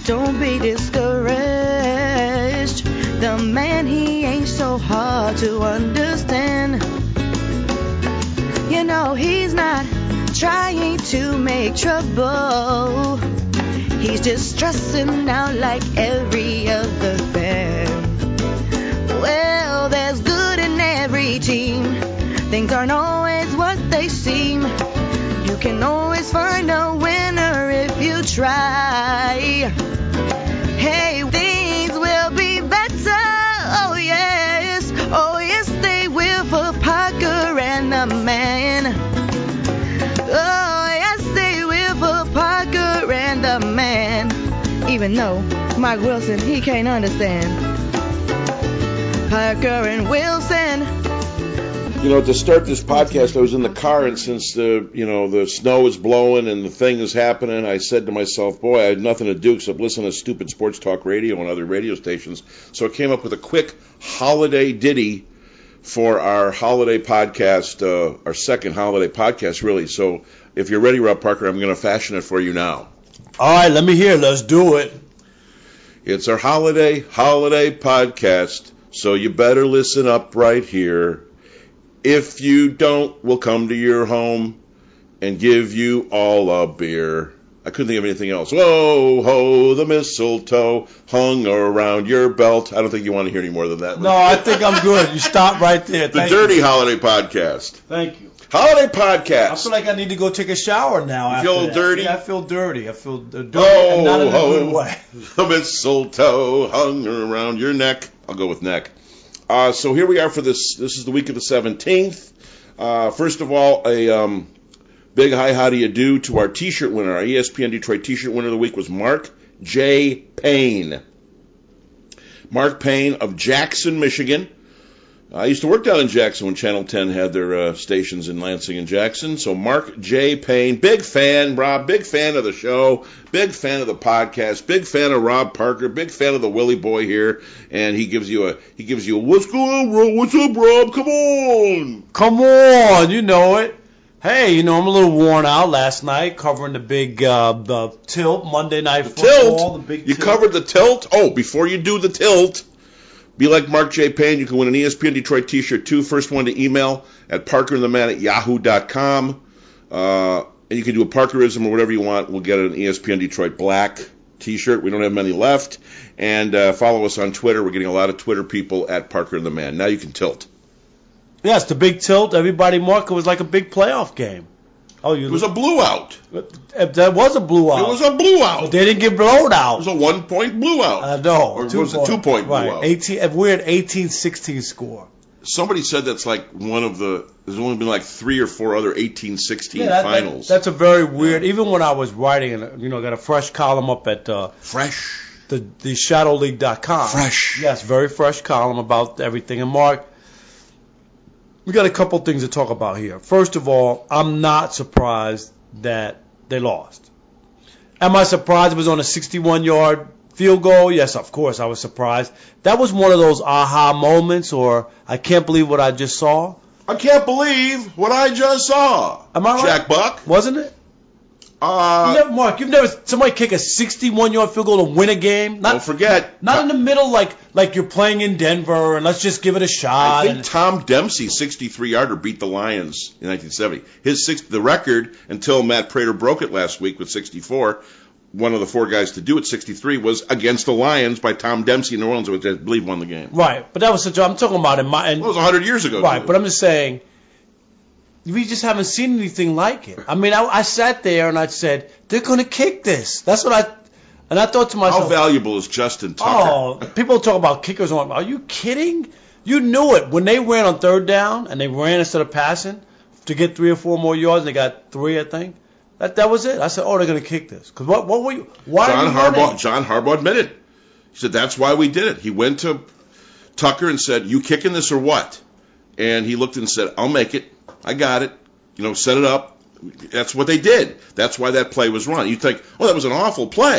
Don't be discouraged. The man, he ain't so hard to understand. You know, he's not trying to make trouble. He's just stressing out like every other fan. Well, there's good in every team. Things aren't always what they seem. You can always find a winner if you try. Hey, things will be better. Oh yes they will for Parker and the man. Oh yes they will for Parker and the man. Even though Mike Wilson, he can't understand. Parker and Wilson. You know, to start this podcast, I was in the car, and since the snow is blowing and the thing is happening, I said to myself, boy, I had nothing to do except listen to stupid sports talk radio and other radio stations. So I came up with a quick holiday ditty for our holiday podcast, our second holiday podcast, really. So if you're ready, Rob Parker, I'm going to fashion it for you now. All right, let me hear. Let's do it. It's our holiday podcast, so you better listen up right here. If you don't, we'll come to your home and give you all a beer. I couldn't think of anything else. Whoa, ho, the mistletoe hung around your belt. I don't think you want to hear any more than that. No, I think I'm good. You stop right there. The Dirty Holiday Podcast. Thank you. Holiday Podcast. I feel like I need to go take a shower now. You feel dirty? Yeah, I feel dirty. I feel dirty, and not in a good way. The mistletoe hung around your neck. I'll go with neck. So here we are for this. This is the week of the 17th. First of all, a big hi, how do you do to our T-shirt winner. Our ESPN Detroit T-shirt winner of the week was Mark J. Payne. Mark Payne of Jackson, Michigan. I used to work down in Jackson when Channel 10 had their stations in Lansing and Jackson. So Mark J. Payne, big fan, Rob, big fan of the show, big fan of the podcast, big fan of Rob Parker, big fan of the Willie Boy here, and he gives you a what's going on, Rob? What's up, Rob? Come on, you know it. Hey, I'm a little worn out last night covering the big the tilt Monday Night Football. The big you tilt. Covered the tilt. Oh, before you do the tilt. Be like Mark J. Payne. You can win an ESPN Detroit T-shirt, too. First one to email at parkerandtheman@yahoo.com. And you can do a Parkerism or whatever you want. We'll get an ESPN Detroit black T-shirt. We don't have many left. And follow us on Twitter. We're getting a lot of Twitter people at Parker and the Man. Now you can tilt. Yes, the big tilt. Everybody, Mark, it was like a big playoff game. It was a blowout. That was a blowout. It was a blowout. But they didn't get blown out. It was a 1-point blowout. No. Or was it a 2-point blowout? Right. We had 18-16 score. Somebody said that's like there's only been like 3 or 4 other 18-16 finals. That's a very weird, even when I was writing, got a fresh column up at the shadowleague.com. Fresh. Yes, very fresh column about everything. And Mark, we got a couple things to talk about here. First of all, I'm not surprised that they lost. Am I surprised it was on a 61-yard field goal? Yes, of course, I was surprised. That was one of those aha moments, or I can't believe what I just saw. I can't believe what I just saw. Am I right? Jack Buck? Wasn't it? Mark, you've never somebody kick a 61-yard field goal to win a game? Don't forget. Not in the middle like you're playing in Denver and let's just give it a shot. I think Tom Dempsey, 63-yarder, beat the Lions in 1970. The record, until Matt Prater broke it last week with 64, one of the 4 guys to do it, 63, was against the Lions by Tom Dempsey in New Orleans, which I believe won the game. Right, but that was I'm talking about it was 100 years ago. Right, but I'm just saying, we just haven't seen anything like it. I mean, I sat there and I said, they're going to kick this. That's what I thought to myself. How valuable is Justin Tucker? Oh, people talk about kickers. Are you kidding? You knew it. When they ran on third down and they ran instead of passing to get 3 or 4 more yards, and they got 3, I think. That was it. I said, they're going to kick this. Because why are you running? John Harbaugh admitted. He said, that's why we did it. He went to Tucker and said, you kicking this or what? And he looked and said, I'll make it. I got it. Set it up. That's what they did. That's why that play was run. You think, that was an awful play.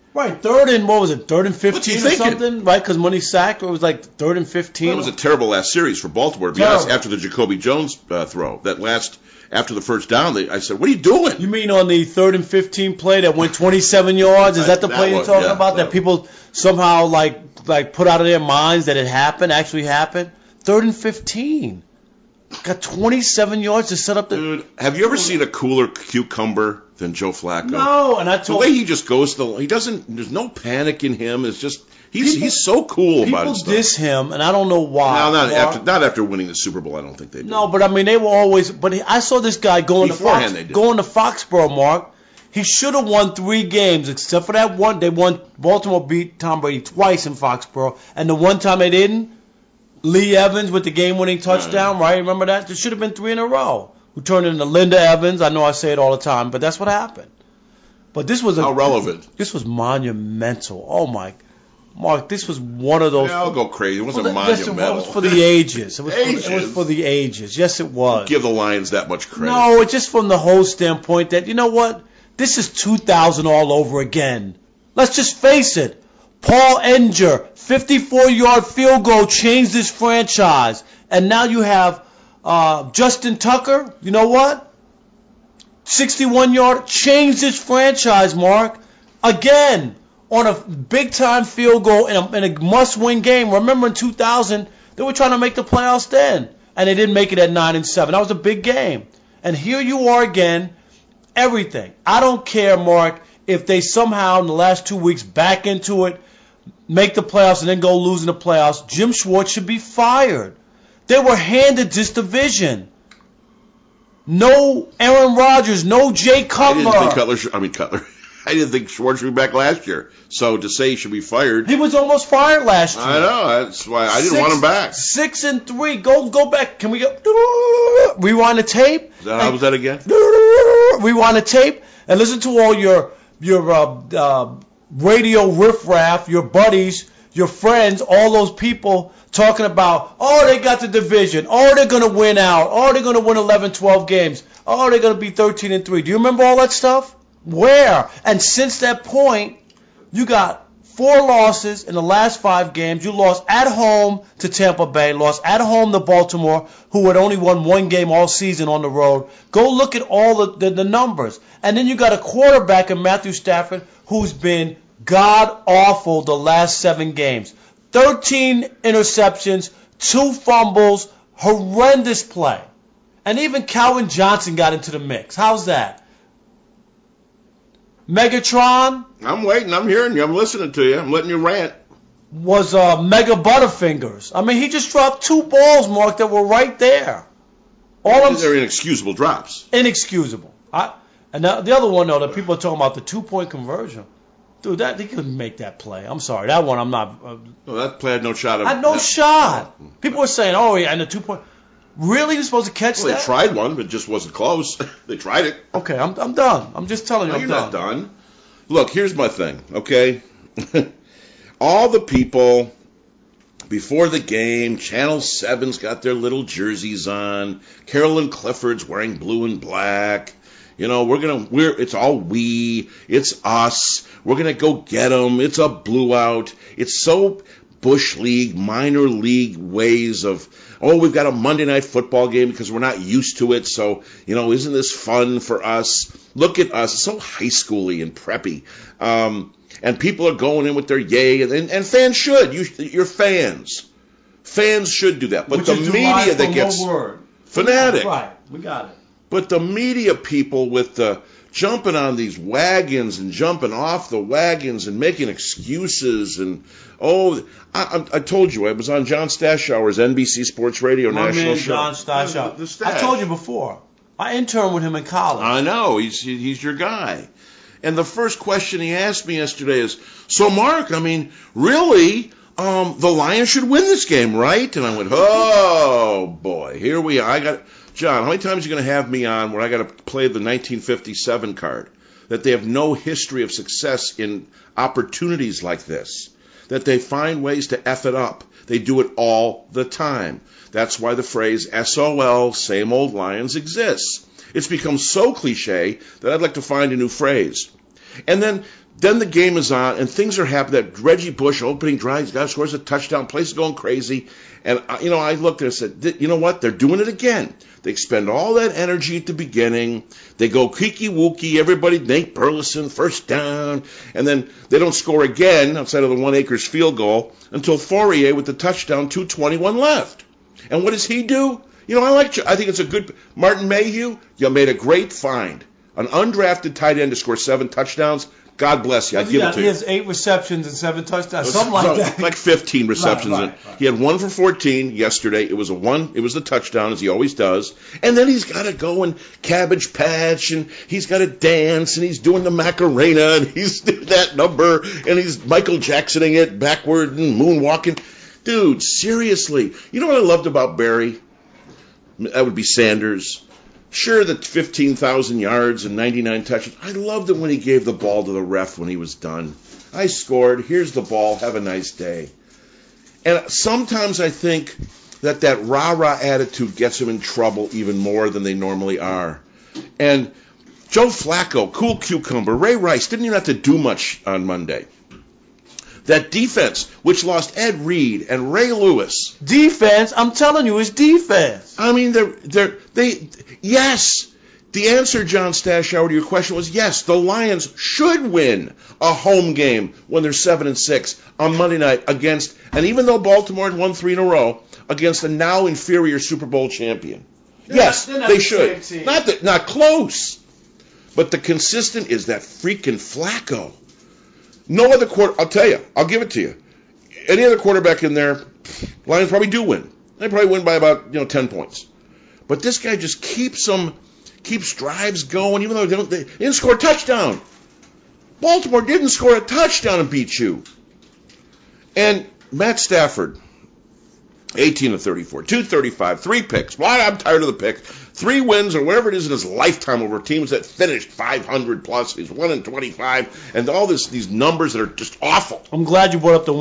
Right, third and, what was it, third and What's he 15 or thinking? something, right? Because when he sacked, it was like third and 15. That was a terrible last series for Baltimore, to be Terrible. honest, after the Jacoby Jones throw. That last, after the first down, I said, what are you doing? You mean on the third and 15 play that went 27 yards? Is that the That play you're one, talking yeah, about? That that people somehow like put out of their minds that it happened, actually happened? Third and 15. Got 27 yards to set up the... Dude, have you ever seen a cooler cucumber than Joe Flacco? No, and I The told way he just goes to he doesn't, there's no panic in him. It's just, he's so cool about people his stuff. diss him, and I don't know why. No, not after winning the Super Bowl, I don't think they do. No, but I mean, they were always... But I saw this guy going to Beforehand, they did. Foxborough, Mark. He should have won 3 games, except for that one. Baltimore beat Tom Brady twice in Foxborough, and the one time they didn't, Lee Evans with the game-winning touchdown, right? Remember that? There should have been 3 in a row. Who turned into Linda Evans. I know I say it all the time, but that's what happened. But this was How relevant. This was monumental. Oh, my. Mark, this was one of those... Yeah, I'll go crazy. It wasn't Listen, monumental. it was for the ages. It was Ages? for the ages. Yes, it was. Give the Lions that much credit. No, it's just from the whole standpoint that, you know what? This is 2000 all over again. Let's just face it. Paul Enger, 54-yard field goal, changed this franchise. And now you have Justin Tucker. You know what? 61-yard, changed this franchise, Mark. Again, on a big-time field goal in a must-win game. Remember in 2000, they were trying to make the playoffs then. And they didn't make it at 9-7. That was a big game. And here you are again. Everything. I don't care, Mark, if they somehow in the last 2 weeks back into it, make the playoffs and then go lose in the playoffs. Jim Schwartz should be fired. They were handed this division. No Aaron Rodgers, no Jay Cutler. I didn't think Schwartz should be back last year. So to say he should be fired. He was almost fired last year. I know. That's why I didn't want him back. 6-3. Go back. Can we go? Rewind the tape. How was that again? Rewind the tape and listen to all your radio riffraff, your buddies, your friends, all those people talking about, oh, they got the division. Oh, they're going to win out. Oh, they're going to win 11, 12 games. Oh, they're going to be 13-3. Do you remember all that stuff? Where? And since that point, you got 4 losses in the last 5 games. You lost at home to Tampa Bay, lost at home to Baltimore, who had only won 1 game all season on the road. Go look at all the numbers. And then you got a quarterback in Matthew Stafford who's been god-awful the last 7 games. 13 interceptions, 2 fumbles, horrendous play. And even Calvin Johnson got into the mix. How's that? Megatron I'm waiting. I'm hearing you. I'm listening to you. I'm letting you rant. was Mega Butterfingers. I mean, he just dropped 2 balls, Mark, that were right there. They're inexcusable drops. Inexcusable. And the other one, though, that people are talking about, the 2-point conversion. Dude, he couldn't make that play. I'm sorry. That one, I'm not. No, that play had no shot. Had no shot. People were saying, oh, yeah, and the 2-point. Really? You're supposed to catch that? They tried one, but it just wasn't close. They tried it. Okay, I'm done. I'm just telling you, I'm you're done. Not done. Look, here's my thing, okay? All the people before the game, Channel 7's got their little jerseys on. Carolyn Clifford's wearing blue and black. You know, it's all we. It's us. We're going to go get them. It's a blew out. It's so Bush League, minor league ways of, oh, we've got a Monday night football game because we're not used to it. So, you know, isn't this fun for us? Look at us. It's so high schooly and preppy. And people are going in with their yay. And fans should. You're fans. Fans should do that. But Which the is media that gets fanatic. Right. We got it. But the media people with the jumping on these wagons and jumping off the wagons and making excuses and, I told you, I was on John Stashower's NBC Sports Radio national show. John Stashower. The Stash. I told you before. I interned with him in college. I know. He's your guy. And the first question he asked me yesterday is, so Mark, I mean, really, the Lions should win this game, right? And I went, oh, boy, here we are. John, how many times are you going to have me on where I got to play the 1957 card? That they have no history of success in opportunities like this. That they find ways to F it up. They do it all the time. That's why the phrase SOL, same old Lions, exists. It's become so cliche that I'd like to find a new phrase. And then the game is on, and things are happening. That Reggie Bush opening drive, guy scores a touchdown, place is going crazy. And, I looked and said, you know what? They're doing it again. They expend all that energy at the beginning. They go kiki-wookie, everybody, Nate Burleson, first down. And then they don't score again outside of the 1 Akers field goal until Fourier with the touchdown, 2:21 left. And what does he do? I think it's a good, Martin Mayhew, you made a great find. An undrafted tight end to score 7 touchdowns. God bless you. I give it to you. He has 8 receptions and 7 touchdowns, something like that. Like 15 receptions. Right. He had 1 for 14 yesterday. It was the touchdown, as he always does. And then he's got to go and cabbage patch, and he's got to dance, and he's doing the Macarena, and he's doing that number, and he's Michael Jacksoning it backward and moonwalking. Dude, seriously. You know what I loved about Barry? That would be Sanders. Sure, the 15,000 yards and 99 touches. I loved it when he gave the ball to the ref when he was done. I scored. Here's the ball. Have a nice day. And sometimes I think that rah-rah attitude gets him in trouble even more than they normally are. And Joe Flacco, cool cucumber, Ray Rice, didn't even have to do much on Monday. That defense, which lost Ed Reed and Ray Lewis. Defense? I'm telling you, it's defense. I mean, yes. The answer, John Stashower, to your question was yes. The Lions should win a home game when they're 7-6 on Monday night against, and even though Baltimore had won 3 in a row, against a now inferior Super Bowl champion. Yes, they should. Not close. But the consistent is that freaking Flacco. No other I'll tell you, I'll give it to you. Any other quarterback in there, Lions probably do win. They probably win by about 10 points. But this guy just keeps drives going, even though they didn't score a touchdown. Baltimore didn't score a touchdown and beat you. And Matt Stafford, 18 of 34, 235, 3 picks. Why? I'm tired of the pick. 3 wins or whatever it is in his lifetime over teams that finished 500 plus. He's 1-25, and all these numbers that are just awful. I'm glad you brought up the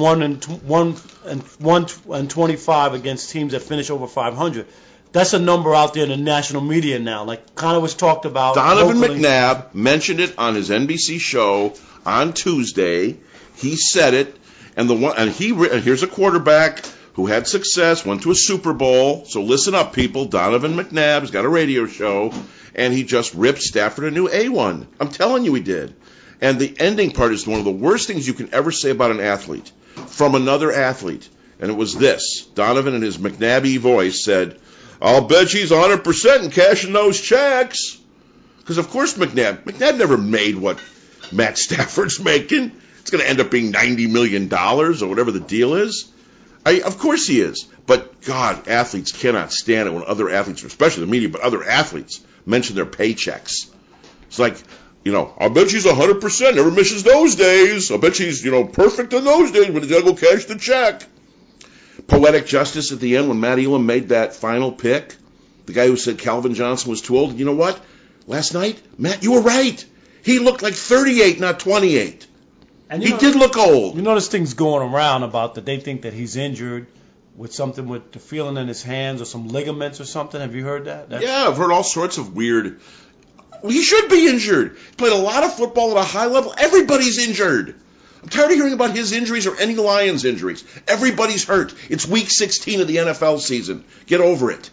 1-25 against teams that finish over 500. That's a number out there in the national media now. Like kind of was talked about. Donovan McNabb mentioned it on his NBC show on Tuesday. He said it, and here's a quarterback who had success, went to a Super Bowl. So listen up, people. Donovan McNabb's got a radio show, and he just ripped Stafford a new A1. I'm telling you he did. And the ending part is one of the worst things you can ever say about an athlete from another athlete. And it was this. Donovan, in his McNabby voice, said, I'll bet she's 100% in cashing those checks. Because, of course, McNabb never made what Matt Stafford's making. It's going to end up being $90 million or whatever the deal is. Of course he is. But, God, athletes cannot stand it when other athletes, especially the media, but other athletes mention their paychecks. It's like, I bet she's 100%, never misses those days. I bet she's, perfect in those days when he's got to go cash the check. Poetic justice at the end when Matt Elam made that final pick. The guy who said Calvin Johnson was too old. You know what? Last night, Matt, you were right. He looked like 38, not 28. And he did look old. You know, this thing's going around about that they think that he's injured with something with the feeling in his hands or some ligaments or something. Have you heard that? Yeah, I've heard all sorts of weird. Well, he should be injured. He played a lot of football at a high level. Everybody's injured. I'm tired of hearing about his injuries or any Lions injuries. Everybody's hurt. It's week 16 of the NFL season. Get over it.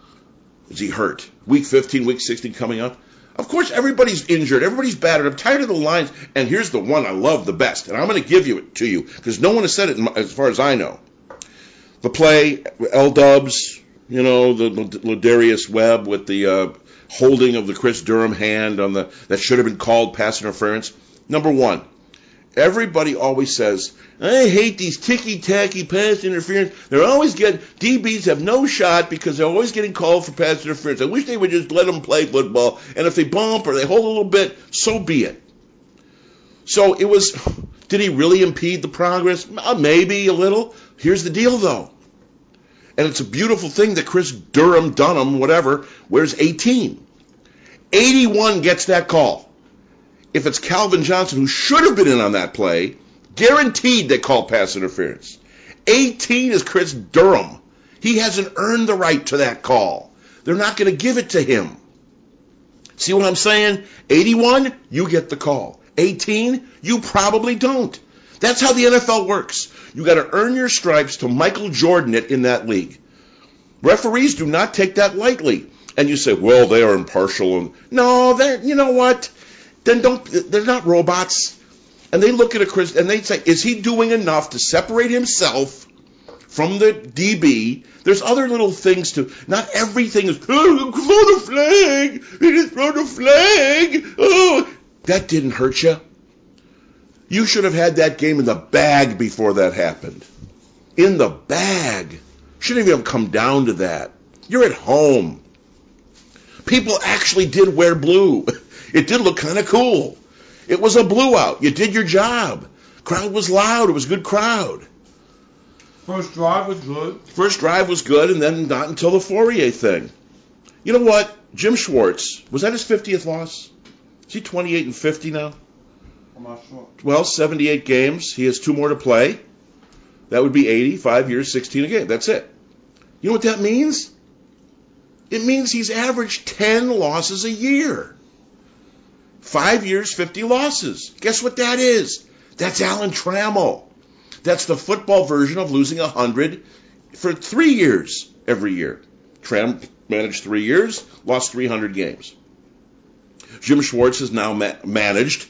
Is he hurt? Week 15, week 16 coming up? Of course, everybody's injured. Everybody's battered. I'm tired of the Lions. And here's the one I love the best. And I'm going to give it to you because no one has said it as far as I know. The play, L-Dubs, the Ladarius Webb with the holding of the Chris Durham hand on that should have been called pass interference. Number one. Everybody always says, I hate these ticky-tacky pass interference. They're always DBs have no shot because they're always getting called for pass interference. I wish they would just let them play football. And if they bump or they hold a little bit, so be it. So did he really impede the progress? Maybe a little. Here's the deal, though. And it's a beautiful thing that Chris Dunham, whatever, wears 18. 81 gets that call. If it's Calvin Johnson, who should have been in on that play, guaranteed they call pass interference. 18 is Chris Durham. He hasn't earned the right to that call. They're not going to give it to him. See what I'm saying? 81, you get the call. 18? You probably don't. That's how the NFL works. You got to earn your stripes to Michael Jordan it in that league. Referees do not take that lightly. And you say, well, they are impartial. And no, you know what? Then they're not robots. And they look at a Chris and they say, is he doing enough to separate himself from the DB? There's other little things to. Not everything is. Oh, throw the flag. They just throw the flag. Oh, that didn't hurt you. You should have had that game in the bag before that happened. In the bag. Shouldn't even have come down to that. You're at home. People actually did wear blue. It did look kind of cool. It was a blue out. You did your job. Crowd was loud. It was a good crowd. First drive was good. First drive was good, and then not until the Fourier thing. You know what? Jim Schwartz, was that his 50th loss? Is he 28-50 now? I'm not sure. Well, 78 games. He has 2 more to play. That would be 80, 5 years, 16 a game. That's it. You know what that means? It means he's averaged 10 losses a year. 5 years, 50 losses. Guess what that is? That's Alan Trammell. That's the football version of losing 100 for 3 years every year. Trammell managed 3 years, lost 300 games. Jim Schwartz has now managed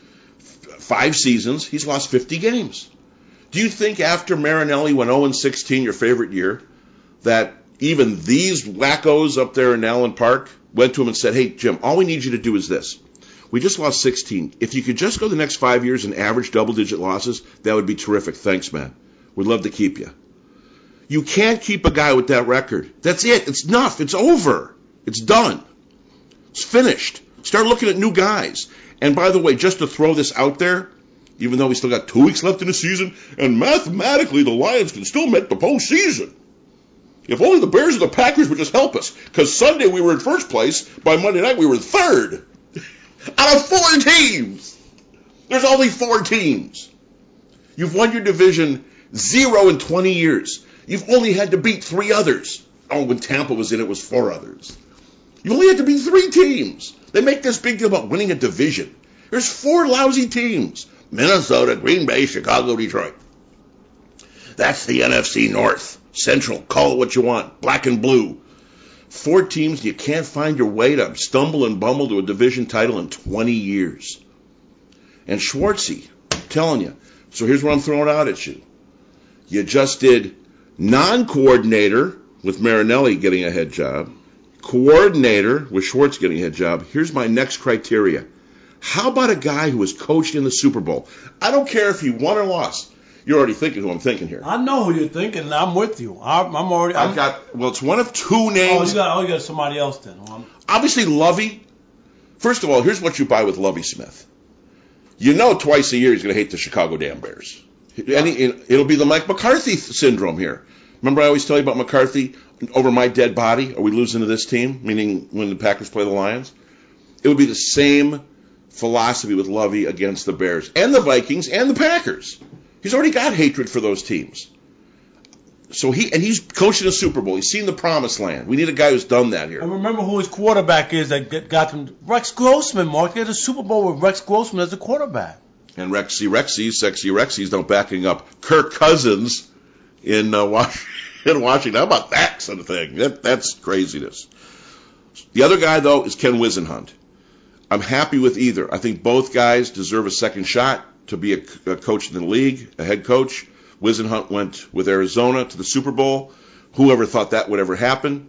5 seasons. He's lost 50 games. Do you think after Marinelli went 0-16, your favorite year, that even these wackos up there in Allen Park went to him and said, hey, Jim, all we need you to do is this. We just lost 16. If you could just go the next 5 years and average double-digit losses, that would be terrific. Thanks, man. We'd love to keep you. You can't keep a guy with that record. That's it. It's enough. It's over. It's done. It's finished. Start looking at new guys. And by the way, just to throw this out there, even though we still got 2 weeks left in the season, and mathematically the Lions can still make the postseason. If only the Bears or the Packers would just help us. Because Sunday we were in first place. By Monday night we were third. Out of 4 teams. There's only 4 teams. You've won your division 0 in 20 years. You've only had to beat 3 others. Oh, when Tampa was in, it was 4 others. You only had to beat 3 teams. They make this big deal about winning a division. There's 4 lousy teams. Minnesota, Green Bay, Chicago, Detroit. That's the NFC North. Central, call it what you want. Black and blue. 4 teams, you can't find your way to stumble and bumble to a division title in 20 years. And Schwartzy, I'm telling you. So here's what I'm throwing out at you. You just did non-coordinator with Marinelli getting a head job. Coordinator with Schwartz getting a head job. Here's my next criteria. How about a guy who was coached in the Super Bowl? I don't care if he won or lost. You're already thinking who I'm thinking here. I know who you're thinking, and I'm with you. It's one of 2 names. You got somebody else then. Obviously, Lovey. First of all, here's what you buy with Lovey Smith. You know twice a year he's going to hate the Chicago damn Bears. And it'll be the Mike McCarthy syndrome here. Remember I always tell you about McCarthy? Over my dead body, are we losing to this team? Meaning when the Packers play the Lions? It would be the same philosophy with Lovey against the Bears and the Vikings and the Packers. He's already got hatred for those teams. So he's coaching a Super Bowl. He's seen the promised land. We need a guy who's done that here. And remember who his quarterback is that got them. Rex Grossman, Mark. They had a Super Bowl with Rex Grossman as a quarterback. And sexy Rexys don't backing up Kirk Cousins in Washington. How about that sort of thing? That's craziness. The other guy, though, is Ken Whisenhunt. I'm happy with either. I think both guys deserve a second shot to be a coach in the league, a head coach. Whisenhunt went with Arizona to the Super Bowl. Whoever thought that would ever happen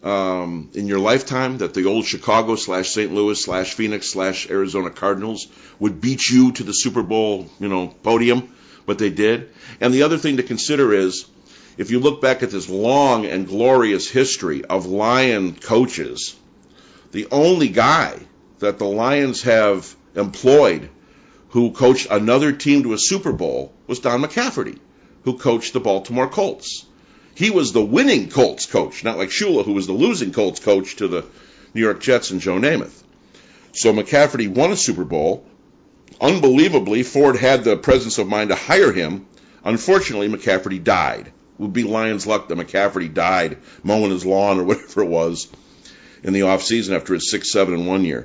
in your lifetime, that the old Chicago / St. Louis / Phoenix / Arizona Cardinals would beat you to the Super Bowl, podium, but they did. And the other thing to consider is, if you look back at this long and glorious history of Lion coaches, the only guy that the Lions have employed who coached another team to a Super Bowl was Don McCafferty, who coached the Baltimore Colts. He was the winning Colts coach, not like Shula, who was the losing Colts coach to the New York Jets and Joe Namath. So McCafferty won a Super Bowl. Unbelievably, Ford had the presence of mind to hire him. Unfortunately, McCafferty died. It would be Lions' luck that McCafferty died mowing his lawn or whatever it was in the offseason after his 6-7 in 1 year.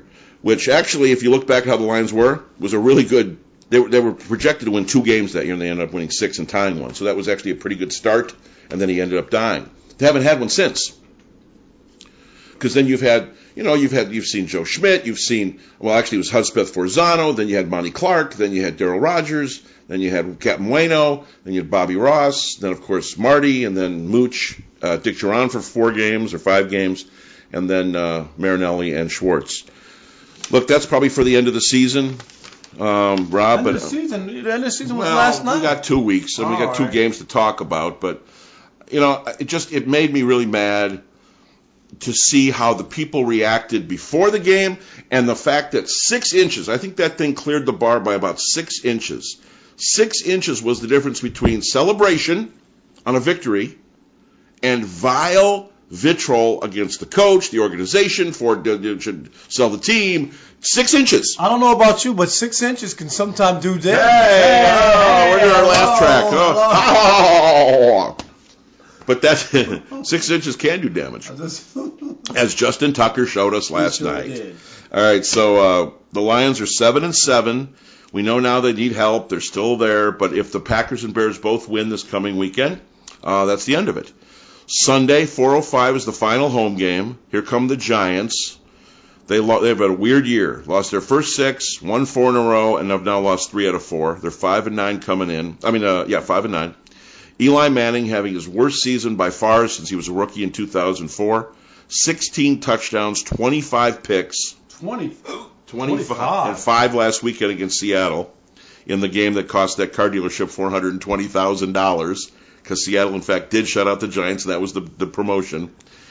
which actually, if you look back at how the Lions was a really good. They were projected to win 2 games that year, and they ended up winning 6 and tying 1. So that was actually a pretty good start, and then he ended up dying. They haven't had one since. Because then you've seen Joe Schmidt, actually it was Hudspeth Forzano, then you had Monty Clark, then you had Darryl Rogers, then you had Captain Waino, then you had Bobby Ross, then of course Marty, and then Mooch, Dick Duran for 4 games or 5 games, and then Marinelli and Schwartz. Look, that's probably for the end of the season. Rob, the end of the season was last night. We got 2 weeks, and we got 2 games to talk about. But it made me really mad to see how the people reacted before the game, and the fact that 6 inches. I think that thing cleared the bar by about 6 inches. 6 inches was the difference between celebration on a victory and vile vitriol against the coach, the organization, Ford should sell the team. 6 inches. I don't know about you, but 6 inches can sometimes do that. Hey, we're doing our laugh track. Oh. But that 6 inches can do damage, as Justin Tucker showed us last night. Did. All right, so the Lions are 7-7. We know now they need help. They're still there, but if the Packers and Bears both win this coming weekend, that's the end of it. Sunday, 4:05 is the final home game. Here come the Giants. They've had a weird year. Lost their first 6, won 4 in a row, and have now lost 3 out of 4. They're 5-9 coming in. 5-9. Eli Manning having his worst season by far since he was a rookie in 2004. 16 touchdowns, 25 picks. 25. And 5 last weekend against Seattle in the game that cost that car dealership $420,000. Because Seattle, in fact, did shut out the Giants, and that was the promotion.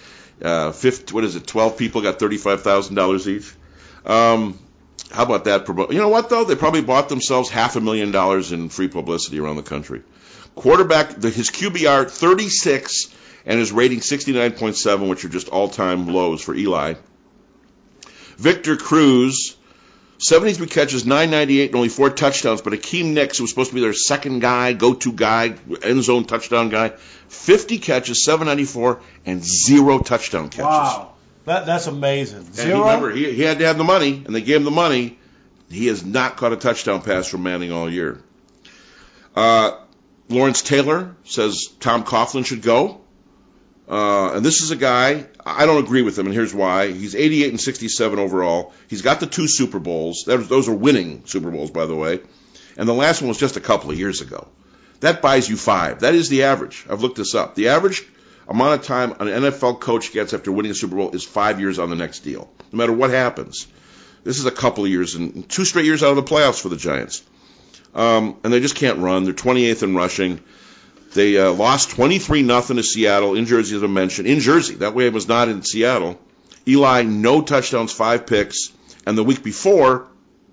12 people got $35,000 each. How about that? You know what, though? They probably bought themselves $500,000 in free publicity around the country. Quarterback, his QBR 36, and his rating 69.7, which are just all-time lows for Eli. Victor Cruz, 73 catches, 998, and only 4 touchdowns. But Akeem Nicks, who was supposed to be their second guy, go-to guy, end zone touchdown guy, 50 catches, 794, and 0 touchdown catches. Wow, that's amazing. 0. Remember, he had to have the money, and they gave him the money. He has not caught a touchdown pass from Manning all year. Lawrence Taylor says Tom Coughlin should go. And this is a guy, I don't agree with him, and here's why. He's 88 and 67 overall. He's got the 2 Super Bowls. Those are winning Super Bowls, by the way. And the last one was just a couple of years ago. That buys you 5. That is the average. I've looked this up. The average amount of time an NFL coach gets after winning a Super Bowl is 5 years on the next deal, no matter what happens. This is a couple of years, and 2 straight years out of the playoffs for the Giants. And they just can't run. They're 28th in rushing. They lost 23-0 to Seattle in Jersey, as I mentioned. In Jersey. That way it was not in Seattle. Eli, no touchdowns, 5 picks. And the week before,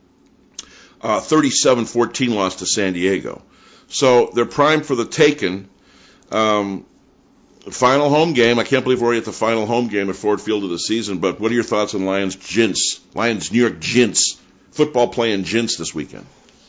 37-14 loss to San Diego. So they're primed for the taking. Final home game. I can't believe we're already at the final home game at Ford Field of the season. But what are your thoughts on Lions New York Gents, football playing Gents this weekend?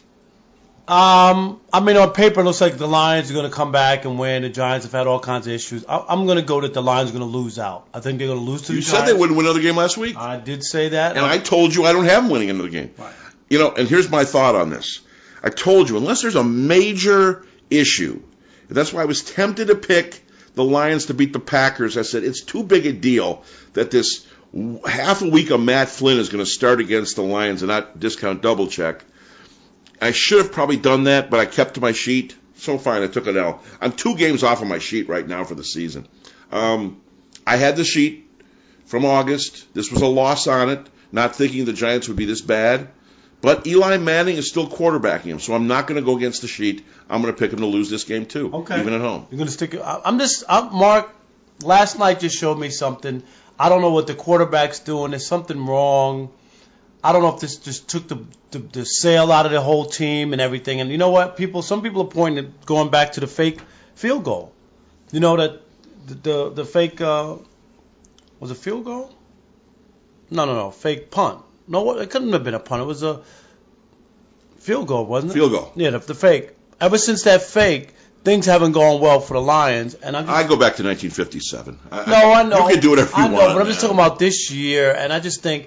On paper, it looks like the Lions are going to come back and win. The Giants have had all kinds of issues. I'm going to go that the Lions are going to lose out. I think they're going to lose to the Giants. You said they wouldn't win another game last week. I did say that. And I told you I don't have them winning another game. Right. And here's my thought on this. I told you, unless there's a major issue, that's why I was tempted to pick the Lions to beat the Packers. I said, it's too big a deal that this half a week of Matt Flynn is going to start against the Lions and not discount double check. I should have probably done that, but I kept to my sheet. So fine, I took an L. I'm 2 games off of my sheet right now for the season. I had the sheet from August. This was a loss on it, not thinking the Giants would be this bad. But Eli Manning is still quarterbacking him, so I'm not going to go against the sheet. I'm going to pick him to lose this game too, even at home. You're going to stick. Mark. Last night just showed me something. I don't know what the quarterback's doing. There's something wrong. I don't know if this just took the sail out of the whole team and everything. And you know what? Some people are pointing at going back to the fake field goal. You know that the fake was a field goal? No, fake punt. No, it couldn't have been a punt. It was a field goal, wasn't it? Field goal. Yeah, the fake. Ever since that fake, things haven't gone well for the Lions. And I go back to 1957. I know. You can do whatever you want. But I'm just talking about this year, and I just think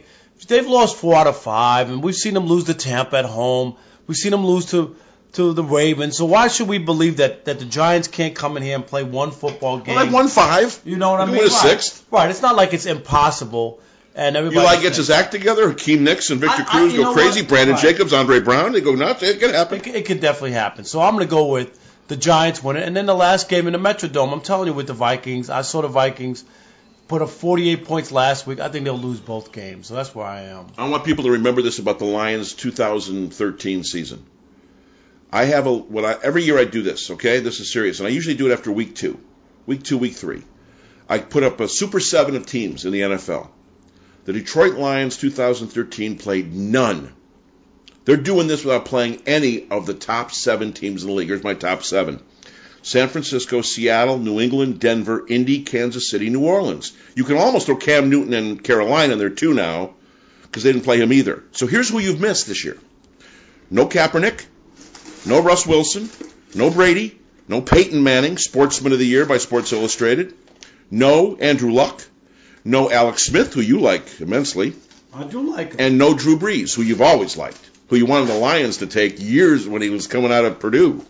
they've lost 4 out of 5, and we've seen them lose to Tampa at home. We've seen them lose to the Ravens. So why should we believe that the Giants can't come in here and play one football game? Well, they've won 5. You know what I mean? Win a 6th. Right. It's not like it's impossible. And everybody Eli gets his act together. Hakeem Nicks and Victor Cruz go crazy. What? Brandon Jacobs, Andre Brown, they go nuts. It can happen. It could definitely happen. So I'm going to go with the Giants winning. And then the last game in the Metrodome, I'm telling you, with the Vikings, I saw the Vikings put up 48 points last week. I think they'll lose both games. So that's where I am. I want people to remember this about the Lions 2013 season. I have every year I do this, okay? This is serious. And I usually do it after week 2, week 3. I put up a Super 7 of teams in the NFL. The Detroit Lions 2013 played none. They're doing this without playing any of the top 7 teams in the league. Here's my top 7. San Francisco, Seattle, New England, Denver, Indy, Kansas City, New Orleans. You can almost throw Cam Newton and Carolina in there too now because they didn't play him either. So here's who you've missed this year. No Kaepernick, no Russ Wilson, no Brady, no Peyton Manning, Sportsman of the Year by Sports Illustrated, no Andrew Luck, no Alex Smith, who you like immensely. I do like him. And no Drew Brees, who you've always liked, who you wanted the Lions to take years when he was coming out of Purdue.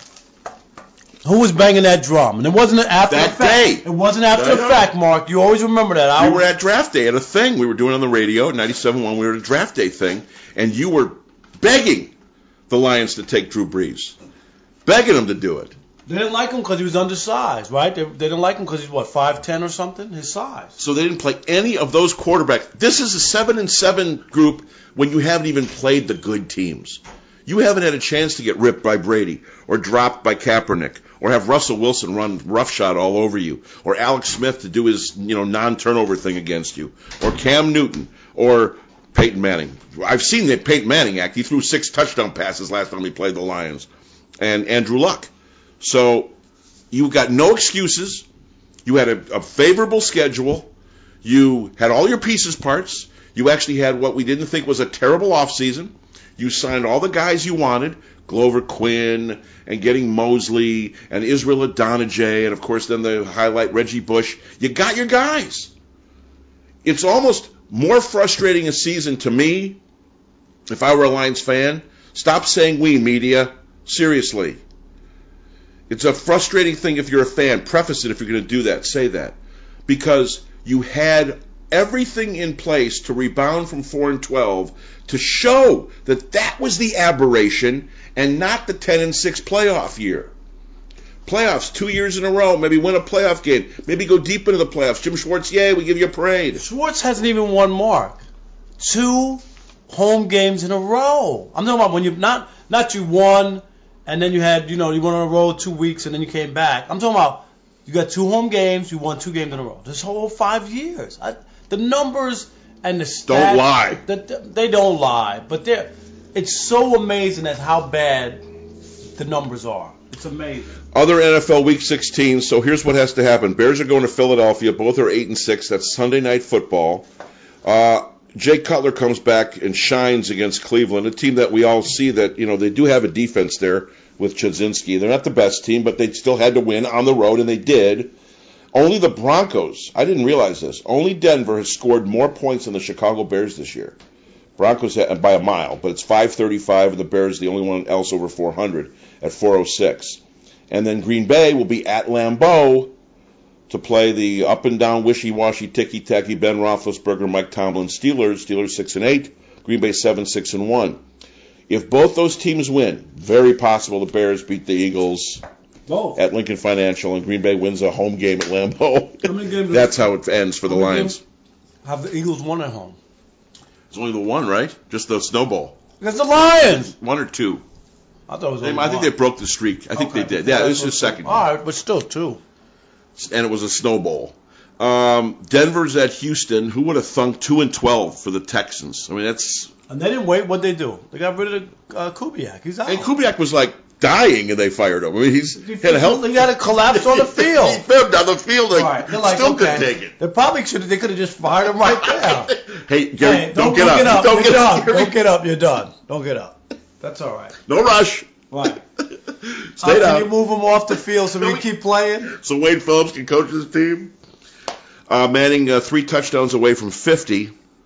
Who was banging that drum? And it wasn't after that the fact. Day. It wasn't after the fact, Mark. You always remember that. We were at draft day at a thing. We were doing on the radio at 97.1. We were at a draft day thing, and you were begging the Lions to take Drew Brees. Begging them to do it. They didn't like him because he was undersized, right? They didn't like him because he's, 5'10" or something? His size. So they didn't play any of those quarterbacks. This is a 7-7 group when you haven't even played the good teams. You haven't had a chance to get ripped by Brady or dropped by Kaepernick or have Russell Wilson run roughshod all over you or Alex Smith to do his non-turnover thing against you or Cam Newton or Peyton Manning. I've seen the Peyton Manning act. He threw 6 touchdown passes last time he played the Lions. And Andrew Luck. So you got no excuses. You had a favorable schedule. You had all your pieces parts. You actually had what we didn't think was a terrible offseason. You signed all the guys you wanted, Glover Quinn and getting Mosley and Israel Adonijah and, of course, then the highlight Reggie Bush. You got your guys. It's almost more frustrating a season to me if I were a Lions fan. Stop saying we, media. Seriously. It's a frustrating thing if you're a fan. Preface it if you're going to do that. Say that. Because you had everything in place to rebound from 4-12 to show that was the aberration and not the 10-6 playoff year. Playoffs 2 years in a row. Maybe win a playoff game. Maybe go deep into the playoffs. Jim Schwartz, yay, we give you a parade. Schwartz hasn't even won, Mark. 2 home games in a row. I'm talking about when you not you won. And then you had, you went on a road 2 weeks, and then you came back. I'm talking about you got 2 home games, you won 2 games in a row. This whole 5 years. The numbers and the stats. Don't lie. They don't lie. But it's so amazing at how bad the numbers are. It's amazing. Other NFL Week 16, so here's what has to happen. Bears are going to Philadelphia. Both are 8-6. That's Sunday Night Football. Jay Cutler comes back and shines against Cleveland, a team that we all see that, they do have a defense there with Chudzinski. They're not the best team, but they still had to win on the road, and they did. Only the Broncos, I didn't realize this, only Denver has scored more points than the Chicago Bears this year. Broncos by a mile, but it's 535, and the Bears the only one else over 400 at 406. And then Green Bay will be at Lambeau to play the up-and-down, wishy-washy, ticky-tacky Ben Roethlisberger, Mike Tomlin Steelers. Steelers 6-8, Green Bay 7-6-1. If both those teams win, very possible the Bears beat the Eagles at Lincoln Financial, and Green Bay wins a home game at Lambeau. That's how it ends for the Lions. Have the Eagles won at home? It's only the one, right? Just the snowball. Against the Lions. 1 or 2. I thought it was only I think they broke the streak. I think they did. Yeah, this is the second. All right, but still 2. And it was a snowball. Denver's at Houston. Who would have thunk 2-12 for the Texans? I mean, that's. And they didn't wait. What'd they do? They got rid of Kubiak. He's out. And Kubiak was like dying, and they fired him. I mean, he had a collapse on the field. He fell down the field. Right. Still couldn't take it. They probably they could have just fired him right there. Hey, Gary, don't get up. Don't get up. Don't get up. You're done. Don't get up. That's all right. No rush. Right. Stay down. Can you move him off the field so we can keep playing? So Wade Phillips can coach his team. Manning 3 touchdowns away from 50.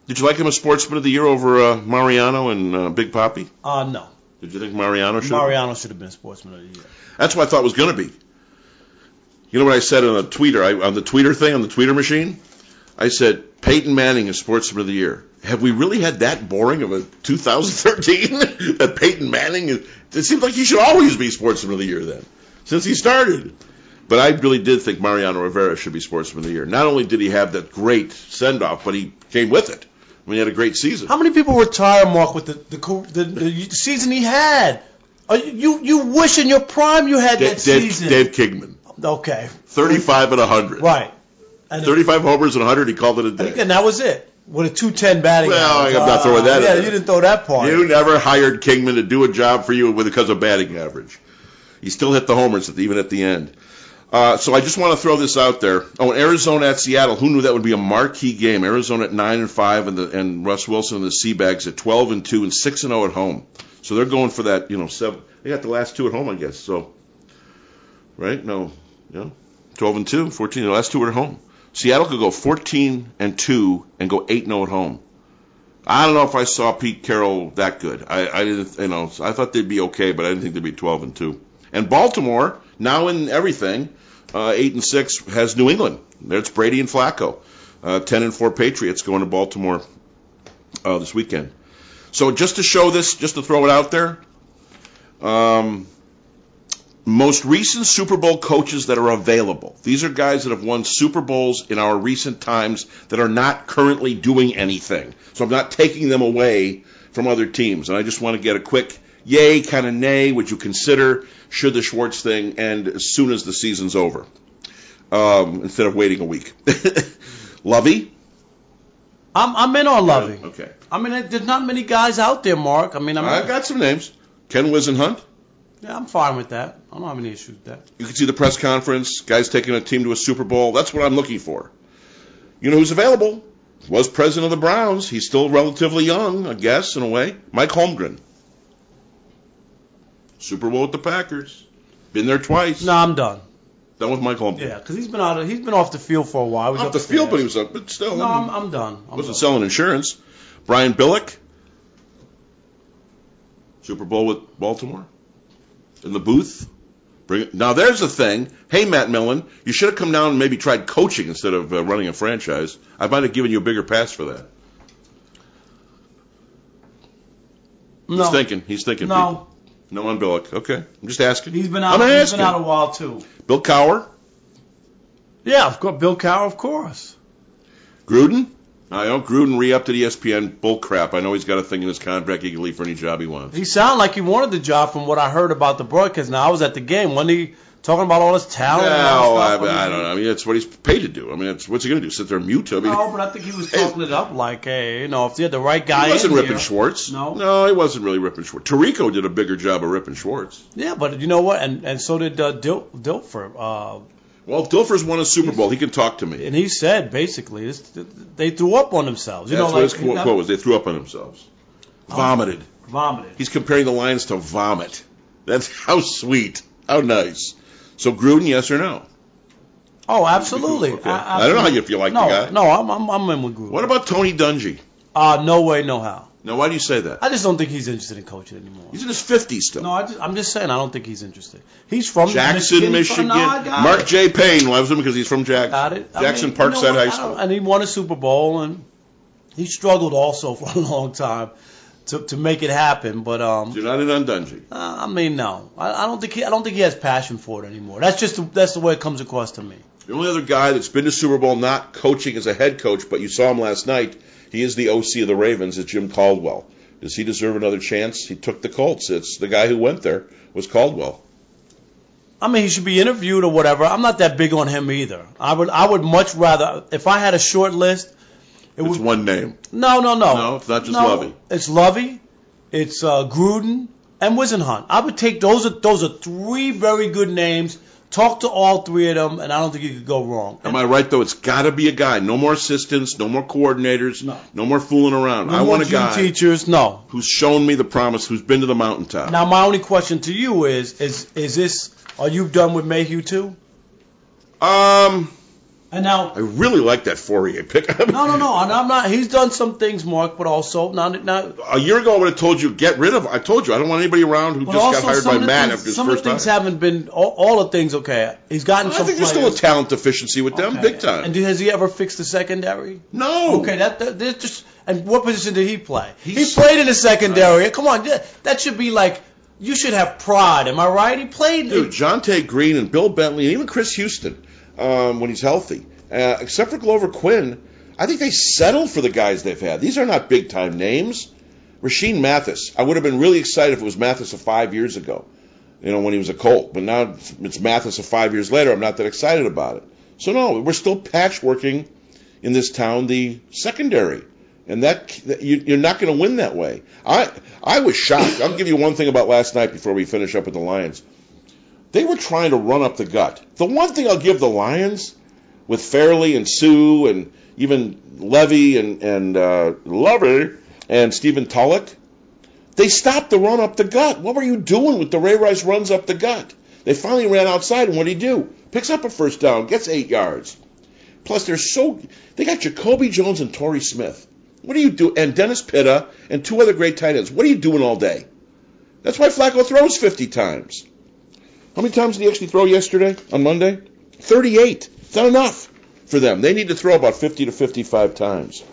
Did you like him as Sportsman of the Year over Mariano and Big Papi? No. Did you think Mariano should? Mariano should have been Sportsman of the Year. That's what I thought it was going to be. You know what I said on the tweeter? On the tweeter thing, on the tweeter machine? I said, Peyton Manning is Sportsman of the Year. Have we really had that boring of a 2013? That Peyton Manning is... It seems like he should always be Sportsman of the Year then, since he started. But I really did think Mariano Rivera should be Sportsman of the Year. Not only did he have that great send-off, but he came with it. I mean, he had a great season. How many people retire, Mark, with the season he had? You wish in your prime you had that season. Dave Kingman. Okay. 35 and 100. Right. And 35 homers and 100, he called it a day. And that was it. With a 210 batting average. I'm not throwing that in. Yeah, you didn't throw that part. You never hired Kingman to do a job for you because of batting average. He still hit the homers even at the end. So I just want to throw this out there. Oh, Arizona at Seattle. Who knew that would be a marquee game? Arizona at 9-5, and Russ Wilson and the Seabags at 12-2 and 6-0 at home. So they're going for that. 7. They got the last 2 at home, I guess. So, right? No, 12-2, 14. The last 2 are at home. Seattle could go 14-2 and go 8-0 at home. I don't know if I saw Pete Carroll that good. I didn't. I thought they'd be okay, but I didn't think they'd be 12-2. And Baltimore, now in everything, 8-6 has New England. There's Brady and Flacco. 10-4 Patriots going to Baltimore this weekend. So just to show this, just to throw it out there, most recent Super Bowl coaches that are available. These are guys that have won Super Bowls in our recent times that are not currently doing anything. So I'm not taking them away from other teams. And I just want to get a quick yay, kind of nay, would you consider should the Schwartz thing end as soon as the season's over, instead of waiting a week. Lovey? I'm in on Lovey. Okay. I mean, there's not many guys out there, Mark. I've got some names. Ken Wisenhunt. Yeah, I'm fine with that. I don't have any issues with that. You can see the press conference, guys taking a team to a Super Bowl. That's what I'm looking for. You know who's available? Was president of the Browns. He's still relatively young, I guess, in a way. Mike Holmgren. Super Bowl with the Packers. Been there twice. No, I'm done. Done with Mike Holmgren. Yeah, because he's been off the field for a while. Off the field, but he was up. But still. No, I'm done. Wasn't selling insurance. Brian Billick. Super Bowl with Baltimore. In the booth. Now there's the thing. Hey, Matt Millen, you should have come down and maybe tried coaching instead of running a franchise. I might have given you a bigger pass for that. No. He's thinking. No. People. No on Billick. Okay. I'm just asking. He's been out a while, too. Bill Cowher? Yeah, of course. Bill Cowher, of course. Gruden? I know Gruden re-upped at ESPN. Bull crap. I know he's got a thing in his contract. He can leave for any job he wants. He sounded like he wanted the job from what I heard about the broadcast. Now, I was at the game. Wasn't he talking about all his talent? No, I don't know. I mean, that's what he's paid to do. I mean, what's he going to do? Sit there and mute? I mean, no, but I think he was talking it up like, hey, if you had the right guy. He wasn't ripping Schwartz. No, he wasn't really ripping Schwartz. Tirico did a bigger job of ripping Schwartz. Yeah, but you know what? And so did Dilfer. Well, Dilfer's won a Super Bowl. He can talk to me. And he said, basically, they threw up on themselves. That's what his quote was. They threw up on themselves. Vomited. He's comparing the Lions to vomit. That's how sweet. How nice. So Gruden, yes or no? Oh, absolutely. Okay. I don't know how you feel like the guy. No, I'm in with Gruden. What about Tony Dungy? No way, no how. Now, why do you say that? I just don't think he's interested in coaching anymore. He's in his 50s still. No, I'm just saying I don't think he's interested. He's from Jackson, Michigan. Mark J. Payne loves him because he's from Jackson. Got it. Jackson Parkside High School. And he won a Super Bowl, and he struggled also for a long time to make it happen. But you're not in on Dungy. No. I don't think he has passion for it anymore. That's the way it comes across to me. The only other guy that's been to Super Bowl not coaching as a head coach, but you saw him last night. He is the OC of the Ravens, is Jim Caldwell. Does he deserve another chance? He took the Colts. It's the guy who went there was Caldwell. I mean, he should be interviewed or whatever. I'm not that big on him either. I would much rather, if I had a short list. It's one name. No. No, it's not just Lovey. It's Lovey, it's Gruden, and Wisenhunt. I would take those are three very good names. Talk to all three of them, and I don't think you could go wrong. Am I right, though? It's got to be a guy. No more assistants, no more coordinators, no more fooling around. I want a guy teachers, who's shown me the promise, who's been to the mountaintop. Now, my only question to you is this, are you done with Mayhew too? And now, I really like that Fourier pick. no, and I'm not. He's done some things, Mark, but also not. A year ago, I would have told you get rid of. I told you I don't want anybody around who just got hired by Matt after his some first of the things time. haven't been all the things okay. He's gotten some. I think players. there's still a talent deficiency with them, big time. And has he ever fixed the secondary? No. Okay, that just. And what position did he play? He played in the secondary. Come on, that should be like. You should have pride. Am I right? He played. Dude, Jonte Green and Bill Bentley and even Chris Houston when he's healthy. Except for Glover Quinn, I think they settled for the guys they've had. These are not big-time names. Rashean Mathis, I would have been really excited if it was Mathis of 5 years ago, when he was a Colt. But now it's Mathis of 5 years later. I'm not that excited about it. So, no, we're still patchworking in this town the secondary. And you're not going to win that way. I was shocked. I'll give you one thing about last night before we finish up with the Lions. They were trying to run up the gut. The one thing I'll give the Lions, with Fairley and Sue and even Levy and Lovey and Stephen Tulloch, they stopped the run up the gut. What were you doing with the Ray Rice runs up the gut? They finally ran outside, and what did he do? Picks up a first down, gets 8 yards. Plus, they got Jacoby Jones and Torrey Smith. What do you do? And Dennis Pitta and 2 other great tight ends. What are you doing all day? That's why Flacco throws 50 times. How many times did he actually throw yesterday on Monday? 38. It's not enough for them. They need to throw about 50 to 55 times.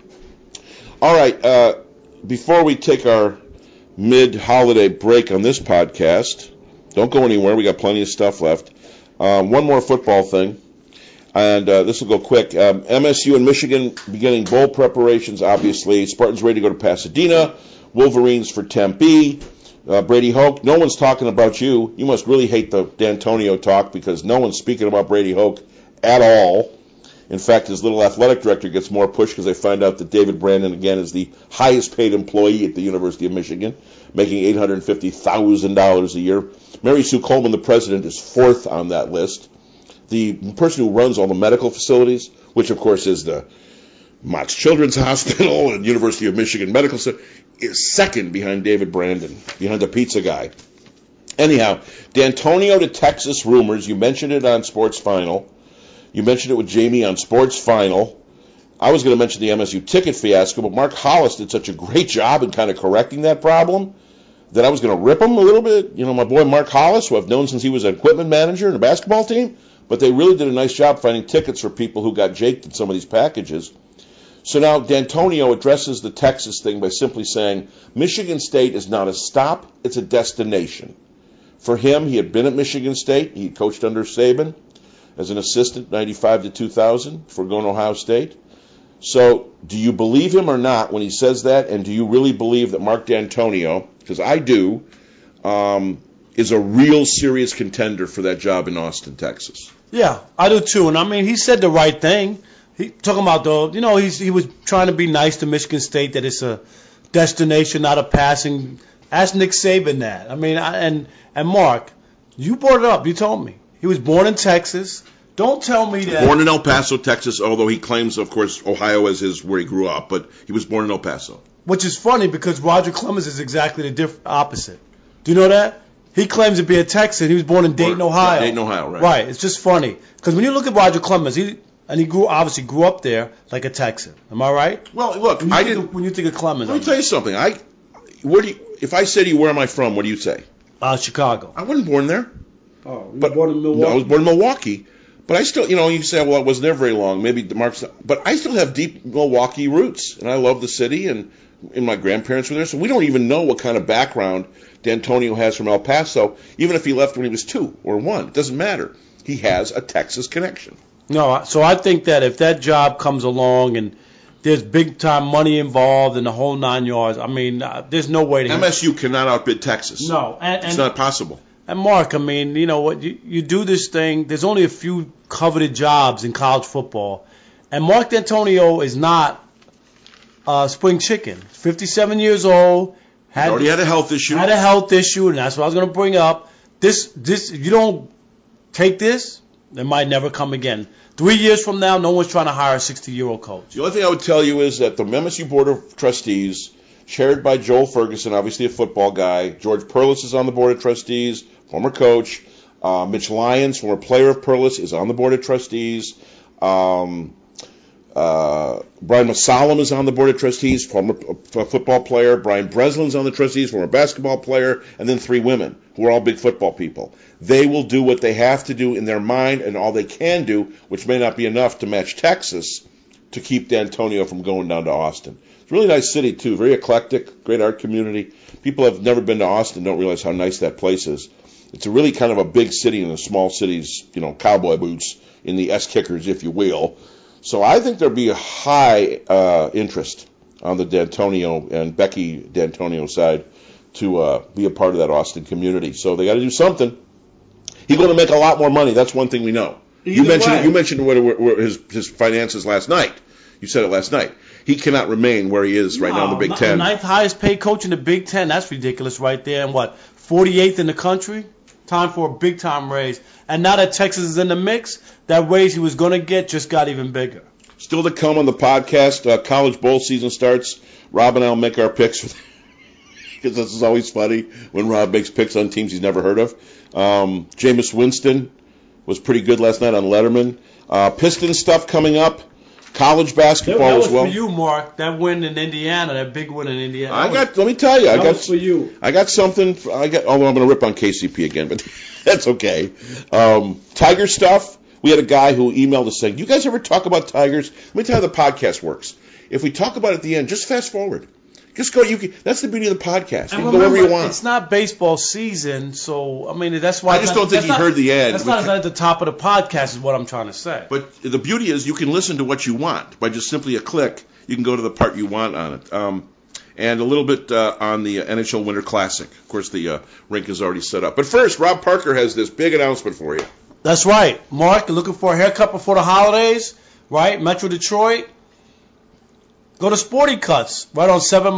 All right, before we take our mid-holiday break on this podcast, don't go anywhere. We got plenty of stuff left. One more football thing, and this will go quick. MSU and Michigan beginning bowl preparations, obviously. Spartans ready to go to Pasadena. Wolverines for Tempe. Brady Hoke, no one's talking about you. You must really hate the D'Antonio talk because no one's speaking about Brady Hoke at all. In fact, his little athletic director gets more push because they find out that David Brandon, again, is the highest paid employee at the University of Michigan, making $850,000 a year. Mary Sue Coleman, the president, is 4th on that list. The person who runs all the medical facilities, which, of course, is the Mott's Children's Hospital and University of Michigan Medical Center, is 2nd behind David Brandon, behind the pizza guy. Anyhow, D'Antonio to Texas rumors. You mentioned it on Sports Final. You mentioned it with Jamie on Sports Final. I was going to mention the MSU ticket fiasco, but Mark Hollis did such a great job in kind of correcting that problem that I was going to rip him a little bit. My boy Mark Hollis, who I've known since he was an equipment manager in a basketball team, but they really did a nice job finding tickets for people who got jaked in some of these packages. So now D'Antonio addresses the Texas thing by simply saying Michigan State is not a stop, it's a destination. For him, he had been at Michigan State. He coached under Saban as an assistant, 95 to 2000, for going to Ohio State. So do you believe him or not when he says that? And do you really believe that Mark D'Antonio, because I do, is a real serious contender for that job in Austin, Texas? Yeah, I do too. And I mean, he said the right thing. He talking about he was trying to be nice to Michigan State, that it's a destination, not a passing. Ask Nick Saban that. I mean, and Mark, you brought it up. You told me he was born in Texas. Don't tell me that. Born in El Paso, Texas, although he claims, of course, Ohio as where he grew up, but he was born in El Paso. Which is funny because Roger Clemens is exactly the opposite. Do you know that? He claims to be a Texan. He was born in Dayton, Ohio. Dayton, Ohio, right. Right. It's just funny because when you look at Roger Clemens, he obviously grew up there like a Texan. Am I right? Well, look, when you think of Clemens, let me tell you something. If I say to you, where am I from? What do you say? Chicago. I wasn't born there. Oh, you were born in Milwaukee? No, I was born in Milwaukee. But I still, you say, well, I wasn't there very long. Maybe Mark's, but I still have deep Milwaukee roots, and I love the city, and my grandparents were there, so we don't even know what kind of background D'Antonio has from El Paso, even if he left when he was 2 or 1. It doesn't matter. He has a Texas connection. No, so I think that if that job comes along and there's big-time money involved in the whole 9 yards, I mean, there's no way to... MSU cannot outbid Texas. No. It's not possible. And Mark, I mean, you know what? You do this thing. There's only a few coveted jobs in college football, and Mark D'Antonio is not spring chicken. 57 years old. Already had a health issue. Had a health issue, and that's what I was going to bring up. This, if you don't take this, it might never come again. 3 years from now, no one's trying to hire a 60-year-old coach. The only thing I would tell you is that the MSU Board of Trustees, chaired by Joel Ferguson, obviously a football guy. George Perlis is on the Board of Trustees, former coach. Mitch Lyons, former player of Perlis, is on the Board of Trustees. Brian Masalam is on the board of trustees, former football player. Brian Breslin's on the trustees, former basketball player, and then 3 women who are all big football people. They will do what they have to do in their mind and all they can do, which may not be enough to match Texas, to keep D'Antonio from going down to Austin. It's a really nice city, too. Very eclectic, great art community. People have never been to Austin don't realize how nice that place is. It's a really kind of a big city in the small cities, cowboy boots in the S-kickers, if you will. So I think there'll be a high interest on the D'Antonio and Becky D'Antonio side to be a part of that Austin community. So they got to do something. He's going to make a lot more money. That's one thing we know. You mentioned what were his finances last night. You said it last night. He cannot remain where he is right now in the Big Ten. The 9th highest paid coach in the Big Ten. That's ridiculous right there. And 48th in the country? Time for a big-time raise. And now that Texas is in the mix, that raise he was going to get just got even bigger. Still to come on the podcast, college bowl season starts. Rob and I will make our picks because this is always funny when Rob makes picks on teams he's never heard of. Jameis Winston was pretty good last night on Letterman. Pistons stuff coming up. College basketball as well. That was for you, Mark. That win in Indiana, that big win in Indiana. Let me tell you, that was for you. I got something. Although I'm going to rip on KCP again, but that's okay. Tiger stuff. We had a guy who emailed us saying, "You guys ever talk about Tigers?" Let me tell you how the podcast works. If we talk about it at the end, just fast forward. Just go. That's the beauty of the podcast. You can go wherever you want. It's not baseball season, so that's why. I just don't think he heard the ad. That's not at the top of the podcast, is what I'm trying to say. But the beauty is you can listen to what you want by just simply a click. You can go to the part you want on it. And a little bit on the NHL Winter Classic. Of course, the rink is already set up. But first, Rob Parker has this big announcement for you. That's right, Mark. You're looking for a haircut before the holidays, right? Metro Detroit. Go to Sporty Cuts, right on 7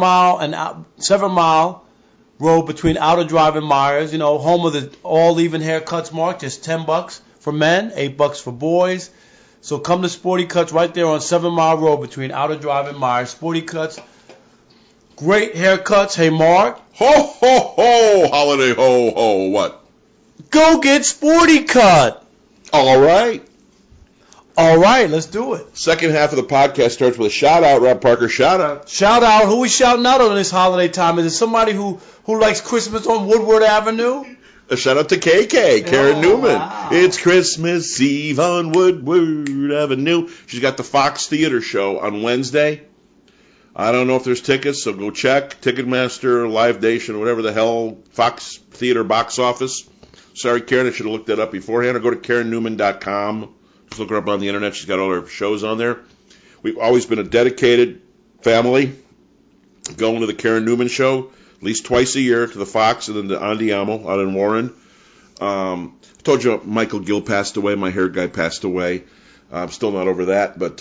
Mile Road between Outer Drive and Myers. Home of the all-even haircuts, Mark. Just $10 for men, $8 for boys. So come to Sporty Cuts right there on 7 Mile Road between Outer Drive and Myers. Sporty Cuts, great haircuts. Hey, Mark. Ho, ho, ho, holiday ho, ho, what? Go get Sporty Cut. All right. All right, let's do it. Second half of the podcast starts with a shout-out. Rob Parker, shout-out. Shout-out. Who we shouting out on this holiday time? Is it somebody who likes Christmas on Woodward Avenue? A shout-out to KK, Karen Newman. Wow. It's Christmas Eve on Woodward Avenue. She's got the Fox Theater show on Wednesday. I don't know if there's tickets, so go check. Ticketmaster, Live Nation, whatever the hell, Fox Theater box office. Sorry, Karen, I should have looked that up beforehand. Or go to KarenNewman.com. Just look her up on the internet. She's got all her shows on there. We've always been a dedicated family going to the Karen Newman show at least twice a year to the Fox and then to Andiamo out in Warren. I told you Michael Gill passed away. My hair guy passed away. I'm still not over that, but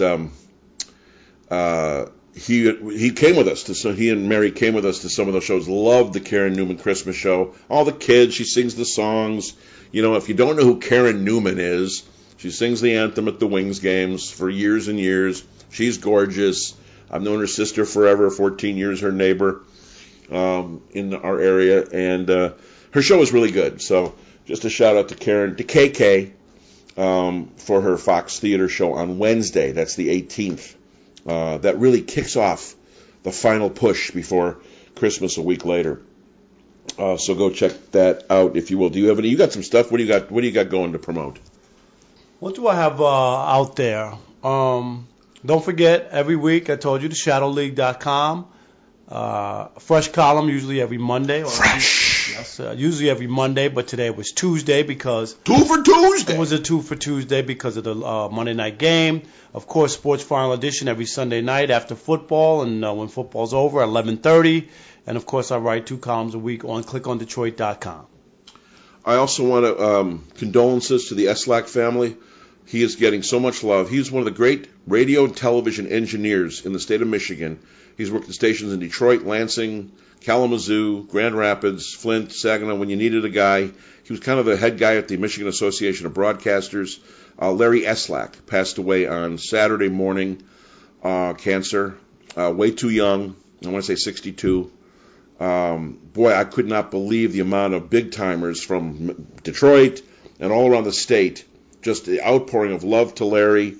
he came with us. He and Mary came with us to some of those shows. Loved the Karen Newman Christmas show. All the kids. She sings the songs. If you don't know who Karen Newman is, she sings the anthem at the Wings games for years and years. She's gorgeous. I've known her sister forever, 14 years, her neighbor in our area. And her show is really good. So just a shout-out to Karen, to KK, for her Fox Theater show on Wednesday. That's the 18th. That really kicks off the final push before Christmas a week later. So go check that out if you will. Do you have any? You got some stuff. What do you got going to promote? What do I have out there? Don't forget, every week I told you, the shadowleague.com. Fresh column usually every Monday. Fresh. Yes, usually every Monday, but today was Tuesday because... 2 for Tuesday. It was a 2 for Tuesday because of the Monday night game. Of course, Sports Final Edition every Sunday night after football and when football's over at 11:30. And, of course, I write 2 columns a week on clickondetroit.com. I also want to condolences to the Eslack family. He is getting so much love. He's one of the great radio and television engineers in the state of Michigan. He's worked at stations in Detroit, Lansing, Kalamazoo, Grand Rapids, Flint, Saginaw. When you needed a guy, he was kind of the head guy at the Michigan Association of Broadcasters. Larry Eslack passed away on Saturday morning, cancer, way too young. I want to say 62. Boy, I could not believe the amount of big-timers from Detroit and all around the state, just the outpouring of love to Larry.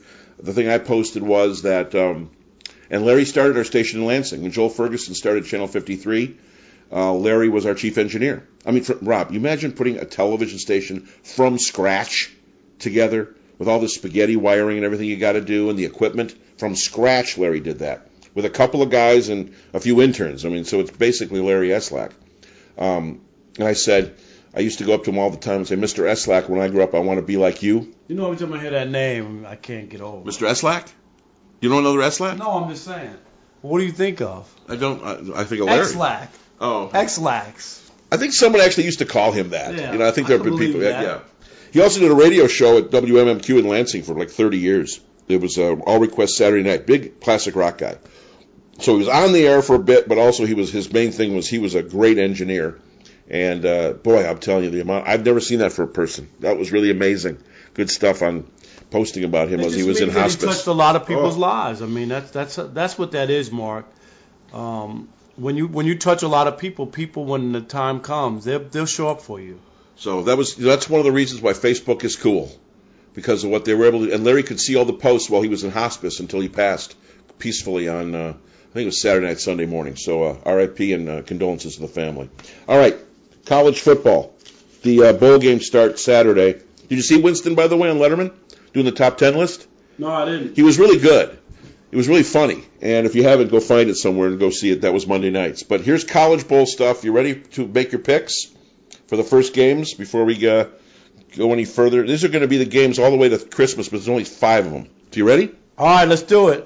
the thing I posted was that, and Larry started our station in Lansing. When Joel Ferguson started Channel 53, Larry was our chief engineer. I mean, Rob, you imagine putting a television station from scratch together with all the spaghetti wiring and everything you got to do and the equipment from scratch. Larry did that with a couple of guys and a few interns. I mean, so it's basically Larry Eslak. And I said, I used to go up to him all the time and say, Mr. Eslak, when I grow up, I want to be like you. You know, every time I hear that name, I can't get over. Mr. Eslak? You know another Eslak? No, I'm just saying. What do you think of? I don't. I think of Larry. Eslak. Oh. Ex-Lax. I think someone actually used to call him that. Yeah, You know, I think there have been believe people. that. Yeah. He also did a radio show at WMMQ in Lansing for like 30 years. It was All Request Saturday Night. Big classic rock guy. So he was on the air for a bit, but also his main thing was he was a great engineer. And boy, I'm telling you, the amount I've never seen that for a person. That was really amazing. Good stuff on posting about him as he was in hospice. He touched a lot of people's lives. I mean, that's what that is, Mark. When you touch a lot of people, when the time comes, they'll show up for you. So that's one of the reasons why Facebook is cool, because of what they were able to. And Larry could see all the posts while he was in hospice until he passed peacefully on I think it was Saturday night, Sunday morning. So R.I.P. and condolences to the family. All right, college football. The bowl games start Saturday. Did you see Winston, by the way, on Letterman doing the top 10 list? No, I didn't. He was really good. It was really funny. And if you haven't, go find it somewhere and go see it. That was Monday nights. But here's college bowl stuff. You ready to make your picks for the first games before we go any further? These are going to be the games all the way to Christmas, but there's only 5 of them. So you ready? All right, let's do it.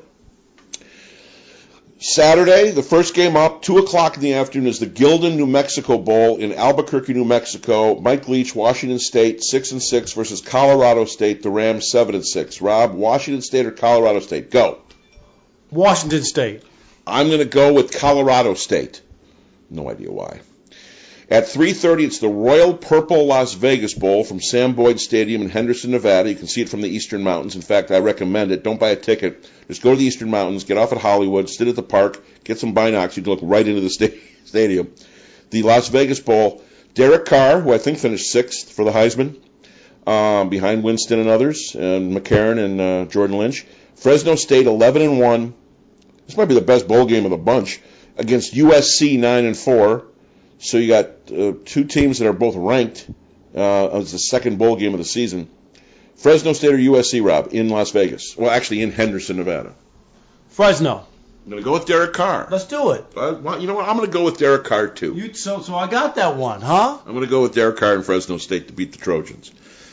Saturday, the first game up, 2 o'clock in the afternoon, is the Gildan, New Mexico Bowl in Albuquerque, New Mexico. Mike Leach, Washington State, 6-6 versus Colorado State, the Rams, 7-6. Rob, Washington State or Colorado State? Go. Washington State. I'm going to go with Colorado State. No idea why. At 3:30, it's the Royal Purple Las Vegas Bowl from Sam Boyd Stadium in Henderson, Nevada. You can see it from the Eastern Mountains. In fact, I recommend it. Don't buy a ticket. Just go to the Eastern Mountains, get off at Hollywood, sit at the park, get some binocs. You can look right into the stadium. The Las Vegas Bowl, Derek Carr, who I think finished 6th for the Heisman, behind Winston and others, and McCarron and Jordan Lynch. Fresno State, 11-1. This might be the best bowl game of the bunch, against USC, 9-4. So you got 2 teams that are both ranked as the second bowl game of the season. Fresno State or USC, Rob, in Las Vegas. Well, actually in Henderson, Nevada. Fresno. I'm going to go with Derek Carr. Let's do it. You know what? I'm going to go with Derek Carr, too. So I got that one, huh? I'm going to go with Derek Carr and Fresno State to beat the Trojans.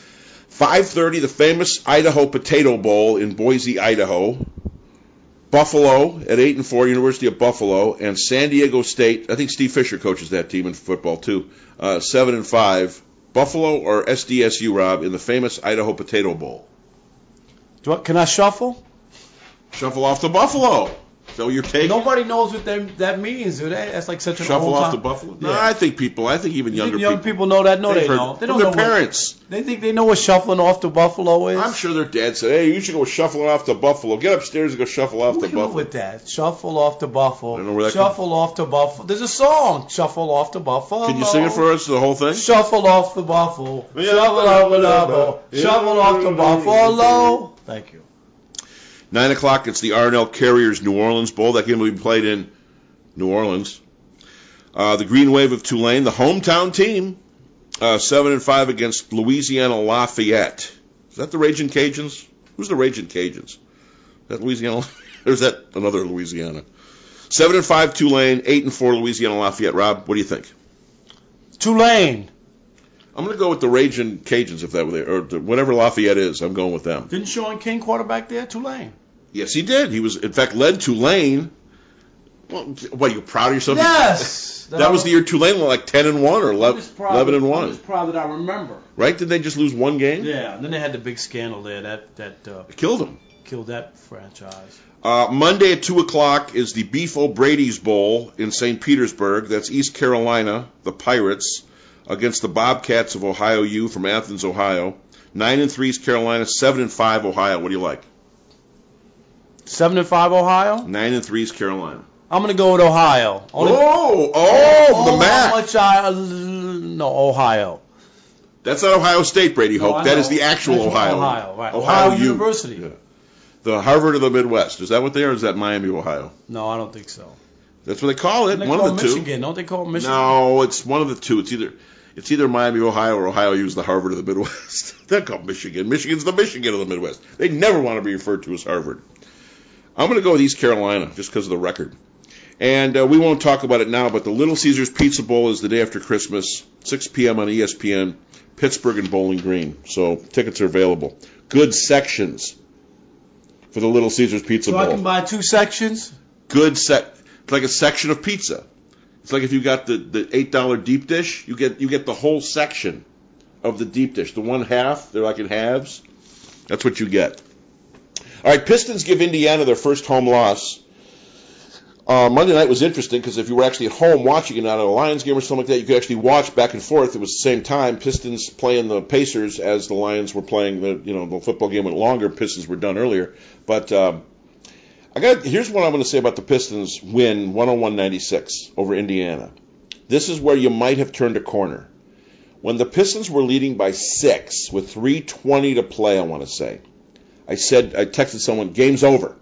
5:30, the famous Idaho Potato Bowl in Boise, Idaho. Buffalo at 8-4, University of Buffalo, and San Diego State. I think Steve Fisher coaches that team in football too. 7-5. Buffalo or SDSU, Rob, in the famous Idaho Potato Bowl. Can I shuffle? Shuffle off to Buffalo. So you're taking. Nobody knows what that means, do they? That's like such an shuffle old off time. to Buffalo. Yeah. No, I think even younger people know that. No, they don't. They don't know their parents. They think they know what shuffling off to Buffalo is. I'm sure their dad said, "Hey, you should go shuffling off to Buffalo. Get upstairs and go shuffle off to Buffalo." With that, shuffle off to Buffalo. I don't know where that shuffle off to Buffalo. There's a song, shuffle off to Buffalo. Can you sing it for us, the whole thing? Shuffle off to Buffalo. Shuffle off to Buffalo. Shuffle off to Buffalo. Thank you. 9 o'clock, it's the R&L Carriers New Orleans Bowl. That game will be played in New Orleans. The Green Wave of Tulane, the hometown team, 7-5 against Louisiana Lafayette. Is that the Ragin' Cajuns? Who's the Ragin' Cajuns? Is that Louisiana? Or is that another Louisiana? 7-5 Tulane, 8-4 Louisiana Lafayette. Rob, what do you think? Tulane. I'm going to go with the Ragin' Cajuns, if that were there, or whatever Lafayette is. I'm going with them. Didn't Sean King quarterback there, Tulane? Yes, he did. He was, in fact, led Tulane. Well, what, are you proud of yourself? Yes. That was the year Tulane went like 10-1 or 11-1. I'm just proud that I remember. Right? Did they just lose one game? Yeah. And then they had the big scandal there that killed them. Killed that franchise. Monday at 2 o'clock is the Beef O'Brady's Bowl in St. Petersburg. That's East Carolina, the Pirates, against the Bobcats of Ohio U from Athens, Ohio. 9-3 is Carolina, 7-5 Ohio. What do you like? 7-5 Ohio? 9-3 is Carolina. I'm going to go with Ohio. For the MAC. Ohio. That's not Ohio State, Brady Hope. That is the actual Ohio. Ohio, right. Ohio University. Yeah. The Harvard of the Midwest. Is that what they are, or is that Miami, Ohio? No, I don't think so. That's what they call it. One of the two. Michigan. Don't they call it Michigan? No, it's one of the two. It's either Miami, Ohio, or Ohio used the Harvard of the Midwest. They're called Michigan. Michigan's the Michigan of the Midwest. They never want to be referred to as Harvard. I'm going to go with East Carolina just because of the record. And we won't talk about it now, but the Little Caesars Pizza Bowl is the day after Christmas, 6 p.m. on ESPN, Pittsburgh and Bowling Green. So tickets are available. Good sections for the Little Caesars Pizza Bowl. So I can buy 2 sections? It's like a section of pizza. It's like if you got the $8 deep dish, you get the whole section of the deep dish. The one half, they're like in halves. That's what you get. All right, Pistons give Indiana their first home loss. Monday night was interesting because if you were actually at home watching it, not at a Lions game or something like that, you could actually watch back and forth. It was the same time. Pistons playing the Pacers as the Lions were playing the football game went longer. Pistons were done earlier. But here's what I'm going to say about the Pistons win 101-96 over Indiana. This is where you might have turned a corner. When the Pistons were leading by 6 with 3:20 to play, I want to say, I texted someone, game's over.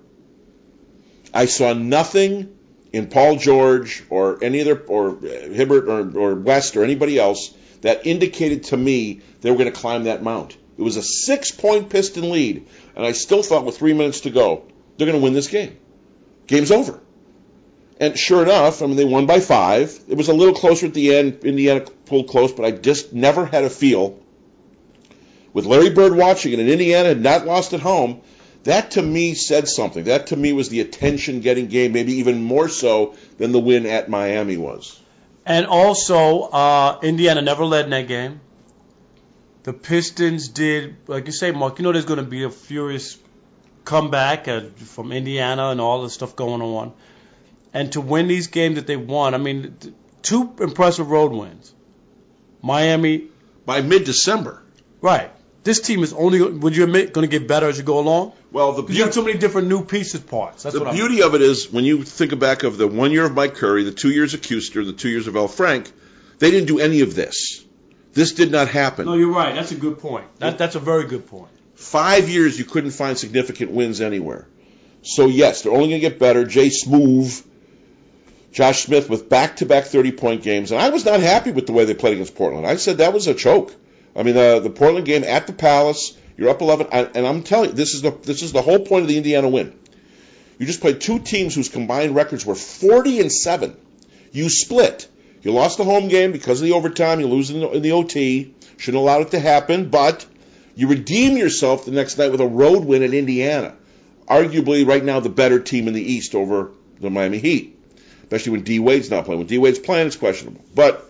I saw nothing in Paul George or any other, or Hibbert or West or anybody else that indicated to me they were going to climb that mount. It was a 6-point Piston lead, and I still thought with 3 minutes to go, they're going to win this game. Game's over. And sure enough, they won by 5. It was a little closer at the end. Indiana pulled close, but I just never had a feel. With Larry Bird watching it, and Indiana had not lost at home, that to me said something. That to me was the attention-getting game, maybe even more so than the win at Miami was. And also, Indiana never led in that game. The Pistons did, like you say, Mark, there's going to be a furious comeback from Indiana and all the stuff going on. And to win these games that they won, 2 impressive road wins. Miami. By mid-December. Right. This team is only, would you admit, going to get better as you go along? Well, you have so many different new pieces parts. That's the beauty of it is when you think back of the 1 year of Mike Curry, the 2 years of Kuster, the 2 years of Al Frank, they didn't do any of this. This did not happen. No, you're right. That's a good point. That's a very good point. 5 years you couldn't find significant wins anywhere. So, yes, they're only going to get better. Jay Smoove, Josh Smith with back-to-back 30-point games. And I was not happy with the way they played against Portland. I said that was a choke. The Portland game at the Palace, you're up 11, and I'm telling you, this is the whole point of the Indiana win. You just played 2 teams whose combined records were 40-7. You split. You lost the home game because of the overtime. You lose in the OT. Shouldn't have allowed it to happen, but you redeem yourself the next night with a road win at Indiana. Arguably, right now, the better team in the East over the Miami Heat, especially when D. Wade's not playing. When D. Wade's playing, it's questionable. But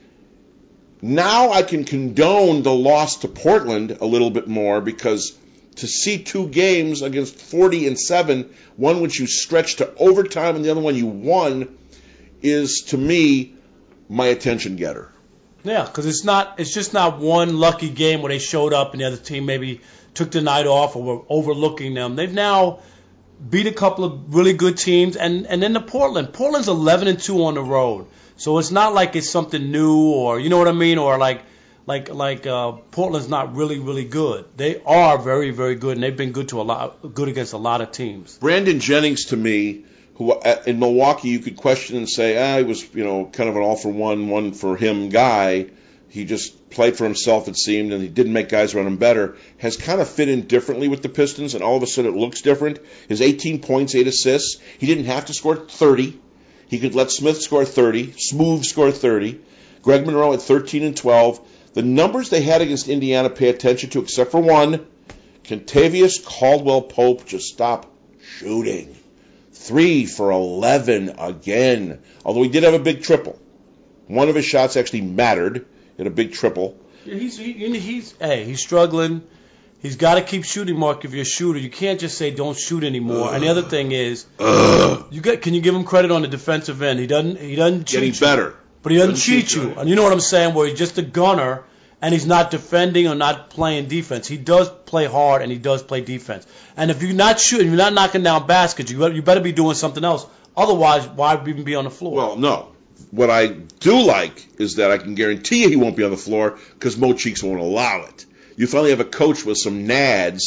now I can condone the loss to Portland a little bit more because to see 2 games against 40-7, one which you stretched to overtime and the other one you won, is to me my attention getter. Yeah, because it's just not one lucky game where they showed up and the other team maybe took the night off or were overlooking them. They've now beat a couple of really good teams, and then the Portland's 11-2 on the road. So it's not like it's something new, or you know what I mean, or like Portland's not really, really good. They are very, very good, and they've been good against a lot of teams. Brandon Jennings, to me, who in Milwaukee you could question and say, he was kind of an all for one for him guy. He just played for himself, it seemed, and he didn't make guys around him better. Has kind of fit in differently with the Pistons, and all of a sudden it looks different. His 18 points, 8 assists. He didn't have to score 30. He could let Smith score 30, Smoove score 30. Greg Monroe at 13 and 12. The numbers they had against Indiana, pay attention to, except for one. Kentavious Caldwell-Pope just stopped shooting. 3 for 11 again. Although he did have a big triple. One of his shots actually mattered in a big triple. Yeah, he's struggling. He's got to keep shooting, Mark. If you're a shooter, you can't just say don't shoot anymore. And the other thing is, can you give him credit on the defensive end? He doesn't cheat getting better, but he doesn't cheat you. And you know what I'm saying? Where he's just a gunner and he's not defending or not playing defense. He does play hard and he does play defense. And if you're not shooting, you're not knocking down baskets, you better be doing something else. Otherwise, why even be on the floor? Well, no. What I do like is that I can guarantee you he won't be on the floor because Mo Cheeks won't allow it. You finally have a coach with some nads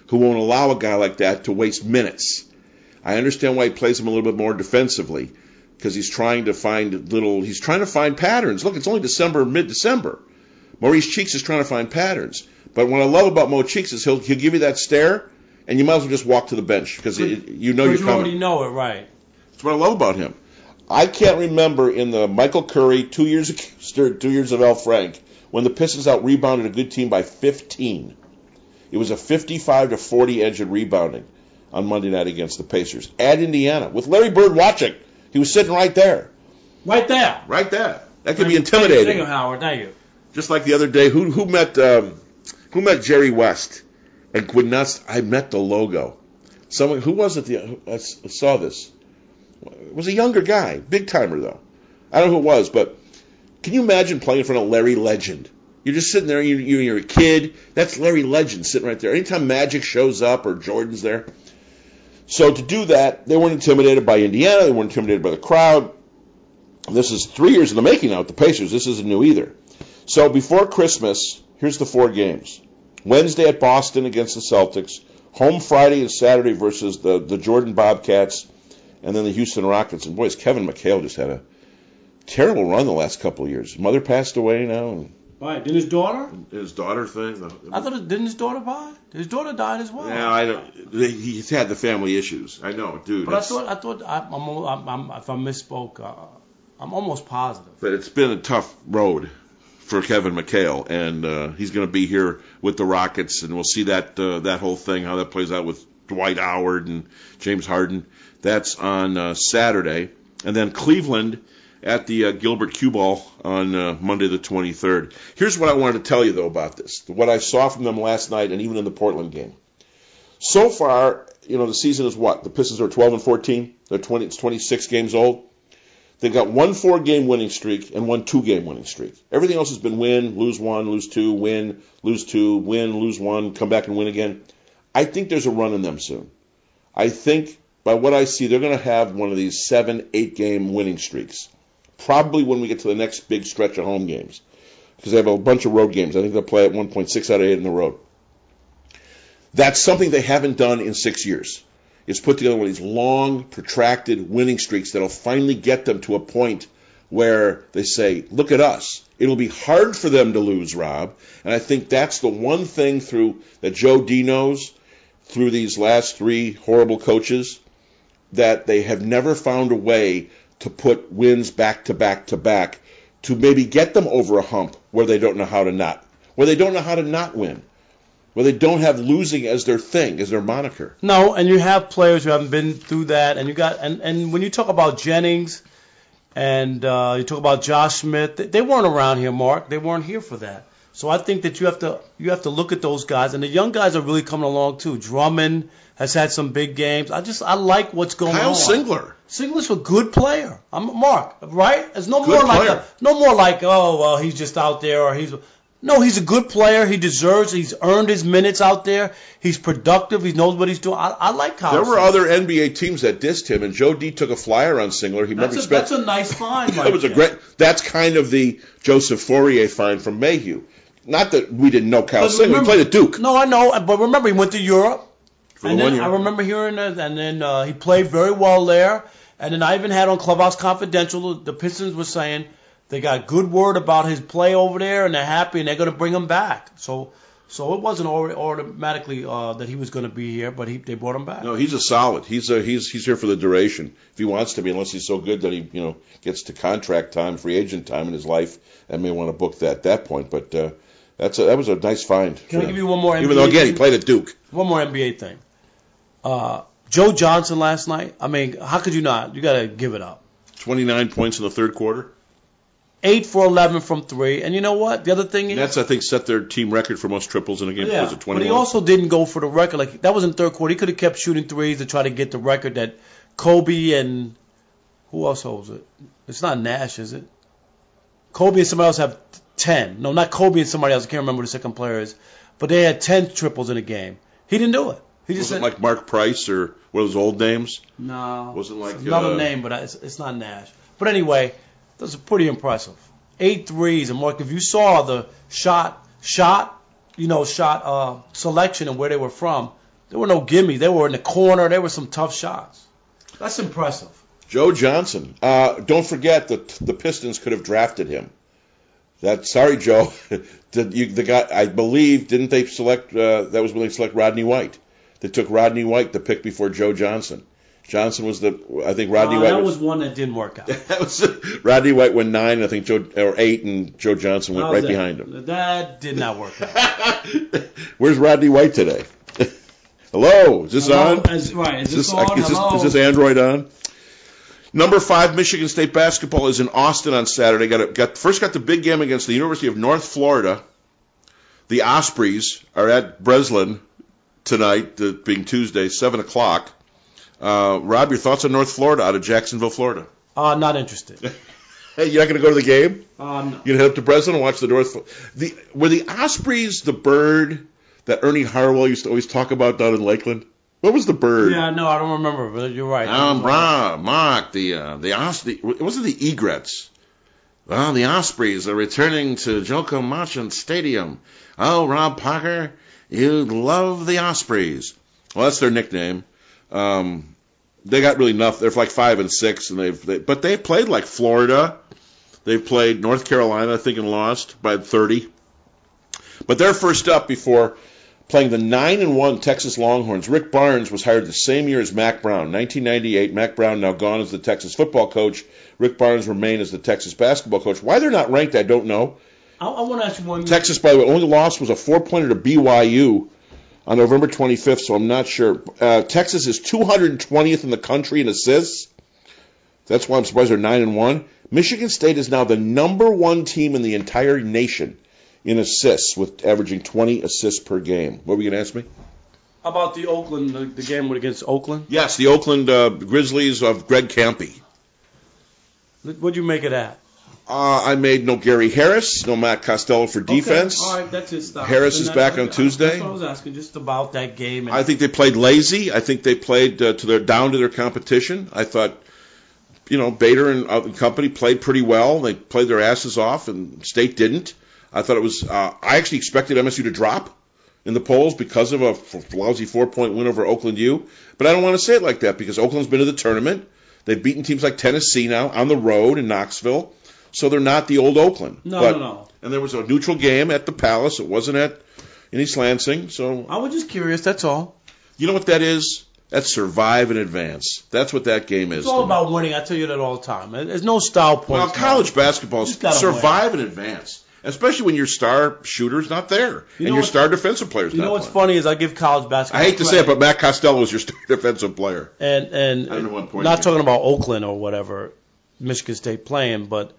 who won't allow a guy like that to waste minutes. I understand why he plays him a little bit more defensively, because he's trying to find patterns. Look, it's only mid-December. Maurice Cheeks is trying to find patterns. But what I love about Mo Cheeks is he'll give you that stare, and you might as well just walk to the bench, because you know you're coming. You already know it, right. That's what I love about him. I can't remember in the Michael Curry 2 years of Al Frank when the Pistons out-rebounded a good team by 15. It was a 55-40 edge in rebounding on Monday night against the Pacers at Indiana with Larry Bird watching. He was sitting right there. Right there. Right there. That could be intimidating. Howard, thank you. Just like the other day, who met Jerry West and could not? I met the logo. Someone who was it? I saw this. It was a younger guy, big timer though. I don't know who it was, but can you imagine playing in front of Larry Legend? You're just sitting there, you're a kid. That's Larry Legend sitting right there. Anytime Magic shows up or Jordan's there. So to do that, they weren't intimidated by Indiana. They weren't intimidated by the crowd. This is 3 years in the making now with the Pacers. This isn't new either. So before Christmas, here's the 4 games. Wednesday at Boston against the Celtics. Home Friday and Saturday versus the Jordan Bobcats. And then the Houston Rockets. And boys, Kevin McHale just had a terrible run the last couple of years. His mother passed away now. And right. Did his daughter? His daughter thing. I thought didn't his daughter die? His daughter died as well. Yeah, I don't. He's had the family issues. I know, dude. But I thought if I misspoke, I'm almost positive. But it's been a tough road for Kevin McHale, and he's going to be here with the Rockets, and we'll see that whole thing, how that plays out with Dwight Howard and James Harden. That's on Saturday. And then Cleveland at the Gilbert Cue Ball on Monday the 23rd. Here's what I wanted to tell you, though, about this. What I saw from them last night and even in the Portland game. So far, the season is what? The Pistons are 12-14. It's 26 games old. They've got one 4-game winning streak and one 2-game winning streak. Everything else has been win, lose 1, lose 2, win, lose 2, win, lose 1, come back and win again. I think there's a run in them soon. I think, by what I see, they're going to have one of these 7-8-game winning streaks. Probably when we get to the next big stretch of home games. Because they have a bunch of road games. I think they'll play at 1.6 out of 8 in the road. That's something they haven't done in 6 years. Is put together one of these long, protracted winning streaks that'll finally get them to a point where they say, look at us. It'll be hard for them to lose, Rob. And I think that's the one thing that Joe D knows through these last 3 horrible coaches, that they have never found a way to put wins back to back to back to maybe get them over a hump where they don't know how to not win. Where they don't have losing as their thing, as their moniker. No, and you have players who haven't been through that, and you got and when you talk about Jennings and you talk about Josh Smith, they weren't around here, Mark. They weren't here for that. So I think that you have to look at those guys, and the young guys are really coming along too. Drummond has had some big games. I like what's going on. Kyle Singler. Singler's a good player. Mark, right? There's no good more like oh well he's just out there or he's. No, he's a good player. He's earned his minutes out there. He's productive. He knows what he's doing. I like Kyle. There were other NBA teams that dissed him, and Joe D took a flyer on Singler. That's a nice find. That's kind of the Joseph Fourier find from Mayhew. Not that we didn't know Kyle Singler. He played at Duke. No, I know. But remember, he went to Europe. For and then 1 year. I remember hearing that, and then he played very well there. And then I even had on Clubhouse Confidential, the Pistons were saying they got good word about his play over there, and they're happy, and they're going to bring him back. So it wasn't automatically that he was going to be here, but they brought him back. No, he's a solid. He's here for the duration if he wants to be, unless he's so good that he gets to contract time, free agent time in his life, and may want to book that at that point. But that was a nice find. Can I give you one more NBA Even though, again, thing? He played at Duke. One more NBA thing. Joe Johnson last night, I mean, how could you not? You got to give it up. 29 points in the third quarter. 8 for 11 from 3. And you know what? The other thing is... Nets, I think, set their team record for most triples in a game. Yeah, was it 21? But he also didn't go for the record. Like that was in the third quarter. He could have kept shooting threes to try to get the record that Kobe and... Who else holds it? It's not Nash, is it? Kobe and somebody else have 10. No, not Kobe and somebody else. I can't remember who the second player is. But they had 10 triples in a game. He didn't do it. He just wasn't like Mark Price or one of those old names? No. Wasn't like... another name, but it's not Nash. But anyway, that's pretty impressive. 8 threes, and Mark, if you saw the shot selection and where they were from, There were no gimmies. They were in the corner. There were some tough shots. That's impressive. Joe Johnson. Don't forget that the Pistons could have drafted him. Sorry, Joe. The guy, I believe, didn't they select? That was when they select Rodney White. They took Rodney White the pick before Joe Johnson. Johnson was I think Rodney White. That was one that didn't work out. That was Rodney White went 9, I think or 8, and Joe Johnson went right behind him. That did not work out. Where's Rodney White today? Hello, is this on? Right, is this on? Hello? Is this Android on? Number 5, Michigan State basketball is in Austin on Saturday. First got the big game against the University of North Florida. The Ospreys are at Breslin tonight, being Tuesday, 7 o'clock. Rob, your thoughts on North Florida out of Jacksonville, Florida? Not interested. Hey, you're not going to go to the game? No. You're going to head up to Breslin and watch the North. Were the Ospreys the bird that Ernie Harwell used to always talk about down in Lakeland? What was the bird? Yeah, no, I don't remember, but you're right. Mark, it wasn't the Egrets. Well, the Ospreys are returning to Joco Marchant Stadium. Oh, Rob Parker, you love the Ospreys. Well, that's their nickname. They got really nothing. They're like 5 and 6, but they played like Florida. They've played North Carolina, I think, and lost by 30. But they're first up before playing the 9-1 Texas Longhorns. Rick Barnes was hired the same year as Mack Brown, 1998. Mack Brown now gone as the Texas football coach. Rick Barnes remained as the Texas basketball coach. Why they're not ranked, I don't know. I want to ask you one. Texas, by the way, only loss was a 4-pointer to BYU on November 25th, so I'm not sure. Texas is 220th in the country in assists. That's why I'm surprised they're 9-1. Michigan State is now the number 1 team in the entire nation in assists, with averaging 20 assists per game. What were you going to ask me? How about the Oakland, the game against Oakland? Yes, the Oakland Grizzlies of Greg Kampe. What'd you make of that? I made no Gary Harris, no Matt Costello for defense. Okay. All right, that's his stuff. Harris is back on Tuesday. That's what I was asking, just about that game. I think they played lazy. I think they played down to their competition. I thought, Bader and company played pretty well. They played their asses off, and State didn't. I thought it was. I actually expected MSU to drop in the polls because of a lousy 4-point win over Oakland U. But I don't want to say it like that because Oakland's been to the tournament. They've beaten teams like Tennessee now on the road in Knoxville. So they're not the old Oakland. No. And there was a neutral game at the Palace. It wasn't in East Lansing. So I was just curious. That's all. You know what that is? That's survive and advance. That's what that game is. It's all about winning. I tell you that all the time. There's no style points. Well, college basketball is survive and advance. Especially when your star shooter's not there and your star defensive player's not there. You know what's funny is I give college basketball. I hate to say it, but Matt Costello was your star defensive player. And not talking about Oakland or whatever, Michigan State playing, but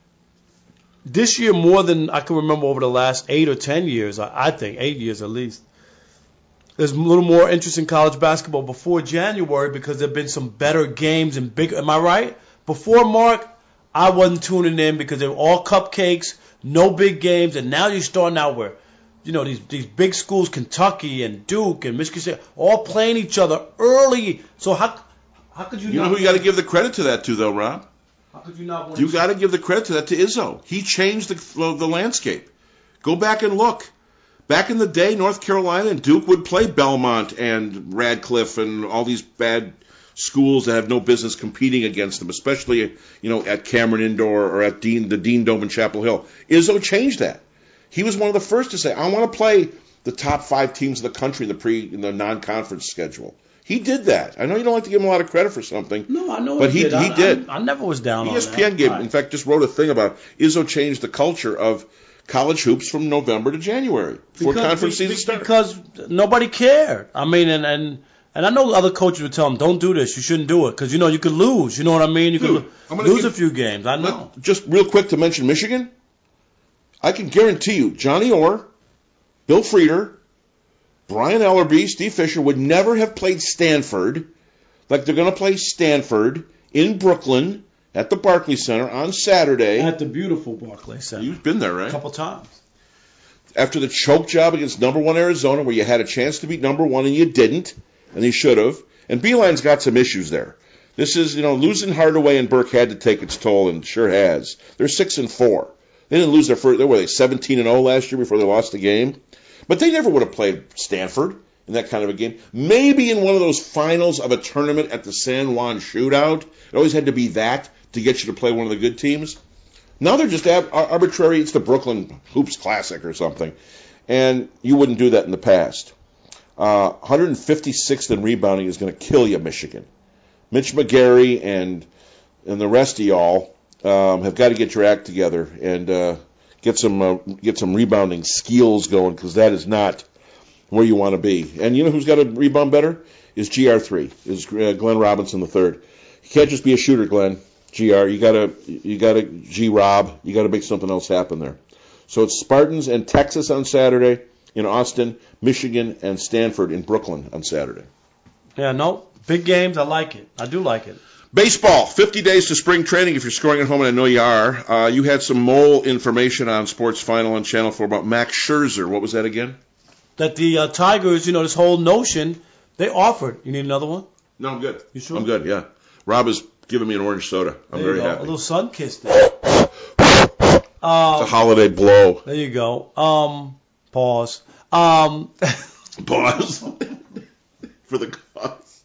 this year more than I can remember over the last 8 or 10 years, I think 8 years at least, there's a little more interest in college basketball before January because there have been some better games and big. Am I right? Before Mark, I wasn't tuning in because they were all cupcakes. No big games, and now you're starting out where, these big schools, Kentucky and Duke and Michigan State, all playing each other early. So how could you? You know who you got to give the credit to that to, though, Rob? How could you not? You got to give the credit to that to Izzo. He changed the landscape. Go back and look. Back in the day, North Carolina and Duke would play Belmont and Radcliffe and all these bad schools that have no business competing against them, especially, at Cameron Indoor or at the Dean Dome in Chapel Hill. Izzo changed that. He was one of the first to say, I want to play the top 5 teams of the country in the non-conference schedule. He did that. I know you don't like to give him a lot of credit for something. No, I know but he did. I never was down on that. ESPN in fact, just wrote a thing about Izzo changed the culture of college hoops from November to January before conference season started. Because nobody cared. I mean, and I know other coaches would tell them, don't do this, you shouldn't do it, because, you could lose. You know what I mean? You could lose a few games. I know. Just real quick to mention Michigan, I can guarantee you Johnny Orr, Bill Frieder, Brian Ellerby, Steve Fisher would never have played Stanford like they're going to play Stanford in Brooklyn at the Barclays Center on Saturday. At the beautiful Barclays Center. You've been there, right? A couple times. After the choke job against number 1 Arizona, where you had a chance to beat number 1 and you didn't, and he should have. And Beeline's got some issues there. This is, losing Hardaway and Burke had to take its toll, and sure has. They're 6-4. They didn't lose their first. They were 17-0 last year before they lost the game. But they never would have played Stanford in that kind of a game. Maybe in one of those finals of a tournament at the San Juan Shootout. It always had to be that to get you to play one of the good teams. Now they're just arbitrary. It's the Brooklyn Hoops Classic or something. And you wouldn't do that in the past. 156th in rebounding is going to kill you, Michigan. Mitch McGarry and the rest of y'all have got to get your act together and get some rebounding skills going, because that is not where you want to be. And you know who's got to rebound better? Is GR3, is Glenn Robinson III. You can't just be a shooter, Glenn. GR, you gotta G-Rob, you gotta make something else happen there. So it's Spartans and Texas on Saturday in Austin, Michigan and Stanford in Brooklyn on Saturday. Yeah, no, big games. I like it. I do like it. Baseball, 50 days to spring training if you're scoring at home, and I know you are. You had some mole information on Sports Final on Channel 4 about Max Scherzer. What was that again? That the Tigers, this whole notion, they offered. You need another one? No, I'm good. You sure? I'm good, yeah. Rob is giving me an orange soda. I'm very happy. A little sun kiss there. It's a holiday blow. There you go. Pause. Pause. For the cause.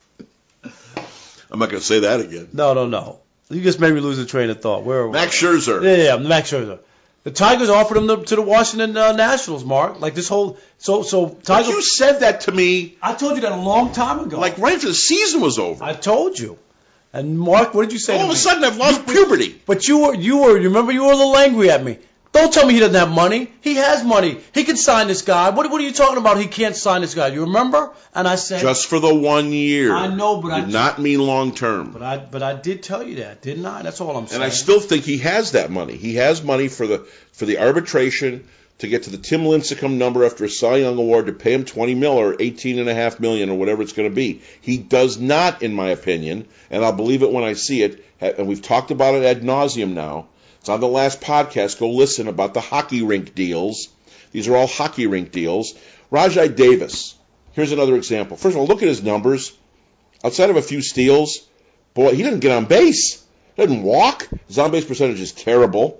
I'm not going to say that again. No. You just made me lose the train of thought. Where are we? Max Scherzer. Yeah, Max Scherzer. The Tigers offered him to the Washington Nationals, Mark. Like this whole so Tigers. But you said that to me. I told you that a long time ago. Like right after the season was over. I told you. And Mark, what did you say? All of a sudden, I've lost puberty. But you remember you were a little angry at me. Don't tell me he doesn't have money. He has money. He can sign this guy. What are you talking about? He can't sign this guy. You remember? And I said, just for the 1 year. I know, but did not mean long term. But I did tell you that, didn't I? That's all I'm saying. And I still think he has that money. He has money for the arbitration to get to the Tim Lincecum number after a Cy Young Award to pay him $20 million or $18.5 million or whatever it's going to be. He does not, in my opinion, and I'll believe it when I see it. And we've talked about it ad nauseum now. It's on the last podcast. Go listen about the hockey rink deals. These are all hockey rink deals. Rajai Davis. Here's another example. First of all, look at his numbers. Outside of a few steals, boy, he doesn't get on base. He doesn't walk. His on-base percentage is terrible.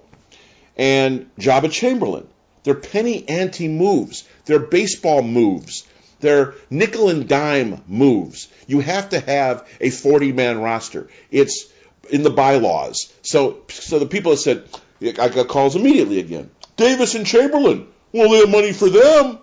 And Jabba Chamberlain. They're penny ante moves. They're baseball moves. They're nickel and dime moves. You have to have a 40-man roster. It's in the bylaws. So the people have said, I got calls immediately again. Davis and Chamberlain. Well, they have money for them.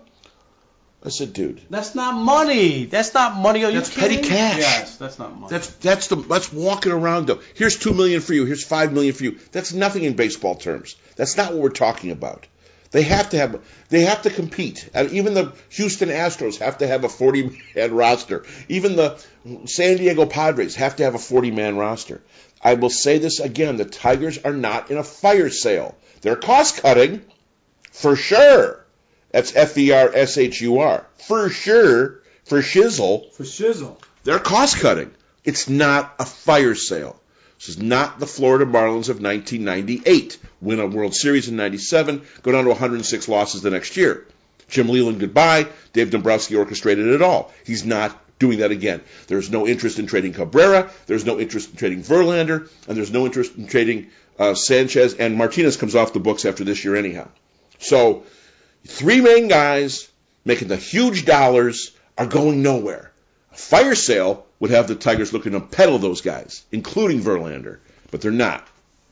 I said, dude. That's not money. That's not money. Are you kidding? Petty cash. Yes, that's not money. That's walking around though. Here's $2 million for you. Here's $5 million for you. That's nothing in baseball terms. That's not what we're talking about. They have to compete. And even the Houston Astros have to have a 40-man roster. Even the San Diego Padres have to have a 40-man roster. I will say this again, the Tigers are not in a fire sale. They're cost-cutting, for sure. That's F-E-R-S-H-U-R. For sure, for shizzle. For shizzle. They're cost-cutting. It's not a fire sale. This is not the Florida Marlins of 1998. Win a World Series in 97, go down to 106 losses the next year. Jim Leyland, goodbye. Dave Dombrowski orchestrated it all. He's not doing that again. There's no interest in trading Cabrera. There's no interest in trading Verlander. And there's no interest in trading Sanchez. And Martinez comes off the books after this year anyhow. So 3 main guys making the huge dollars are going nowhere. A fire sale would have the Tigers looking to peddle those guys, including Verlander, but they're not.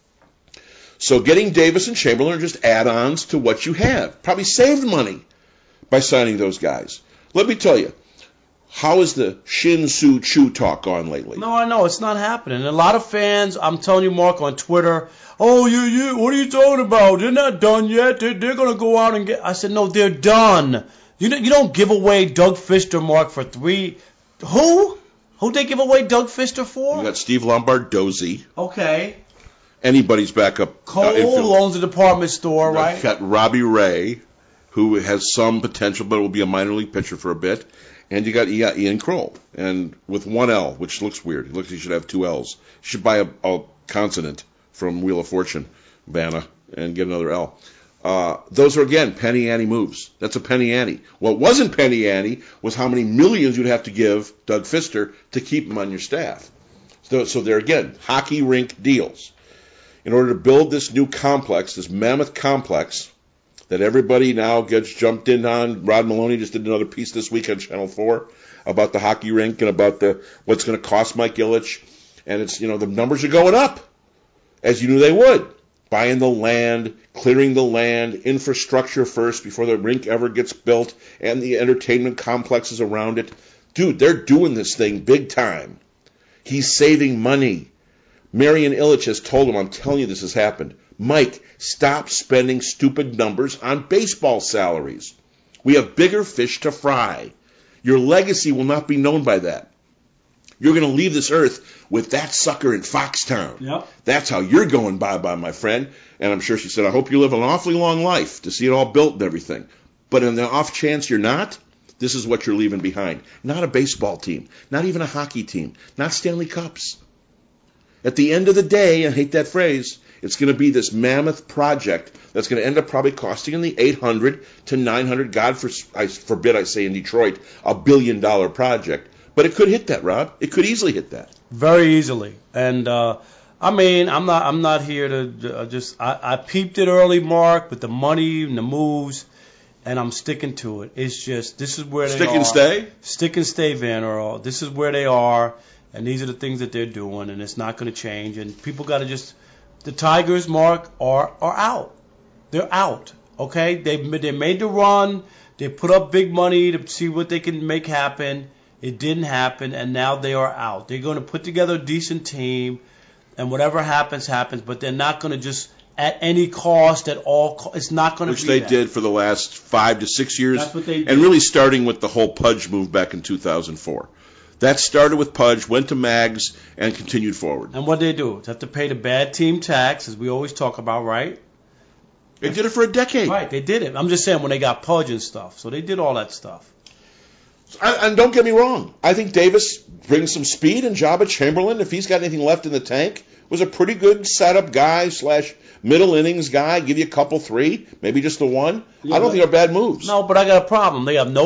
So getting Davis and Chamberlain are just add-ons to what you have. Probably saved money by signing those guys. Let me tell you, how is the Shin Soo Choo talk gone lately? No, I know. It's not happening. A lot of fans, I'm telling you, Mark, on Twitter, oh, what are you talking about? They're not done yet. They're going to go out and get... I said, no, they're done. You don't give away Doug Fister, Mark, for 3... Who? Who'd they give away Doug Fister for? You got Steve Lombardozzi. Okay. Anybody's backup. Cole owns a department store, right? You got Robbie Ray, who has some potential, but will be a minor league pitcher for a bit. And you got Ian Kroll, and with 1 L, which looks weird. It looks like he should have 2 L's. You should buy a consonant from Wheel of Fortune, Vanna, and get another L. Those are, again, penny ante moves. That's a penny ante. What wasn't penny ante was how many millions you'd have to give Doug Fister to keep him on your staff. So they're, again, hockey rink deals. In order to build this new complex, this mammoth complex, that everybody now gets jumped in on. Rod Maloney just did another piece this week on Channel 4 about the hockey rink and about what's going to cost Mike Ilitch. And it's, the numbers are going up, as you knew they would. Buying the land, clearing the land, infrastructure first before the rink ever gets built, and the entertainment complexes around it. Dude, they're doing this thing big time. He's saving money. Marian Ilitch has told him, I'm telling you this has happened, Mike, stop spending stupid numbers on baseball salaries. We have bigger fish to fry. Your legacy will not be known by that. You're going to leave this earth with that sucker in Foxtown. Yep. That's how you're going bye-bye, my friend. And I'm sure she said, I hope you live an awfully long life to see it all built and everything. But in the off chance you're not, this is what you're leaving behind. Not a baseball team. Not even a hockey team. Not Stanley Cups. At the end of the day, I hate that phrase, it's going to be this mammoth project that's going to end up probably costing in the $800 to $900, God forbid I say in Detroit, $1 billion project. But it could hit that, Rob. It could easily hit that. Very easily. And I'm not here to I peeped it early, Mark, with the money and the moves, and I'm sticking to it. It's just this is where they are. Stick and stay? Stick and stay, Van Earl. This is where they are, and these are the things that they're doing, and it's not going to change. And people got to the Tigers, Mark, are out. They're out. Okay, they made the run. They put up big money to see what they can make happen. It didn't happen, and now they are out. They're going to put together a decent team, and whatever happens, happens. But they're not going to just at any cost, at all. It's not going to be Which they that. did for the last 5 to 6 years. That's what they did. And really starting with the whole Pudge move back in 2004. That started with Pudge, went to Mags, and continued forward. And what they do? They have to pay the bad team tax, as we always talk about, right? They did it for a decade. Right, they did it. I'm just saying when they got Pudge and stuff. So they did all that stuff. And don't get me wrong. I think Davis brings some speed, and Jabba Chamberlain, if he's got anything left in the tank, was a pretty good setup guy / middle innings guy. Give you a couple, 3, maybe just the one. Yeah, I don't think they're bad moves. No, but I got a problem. They have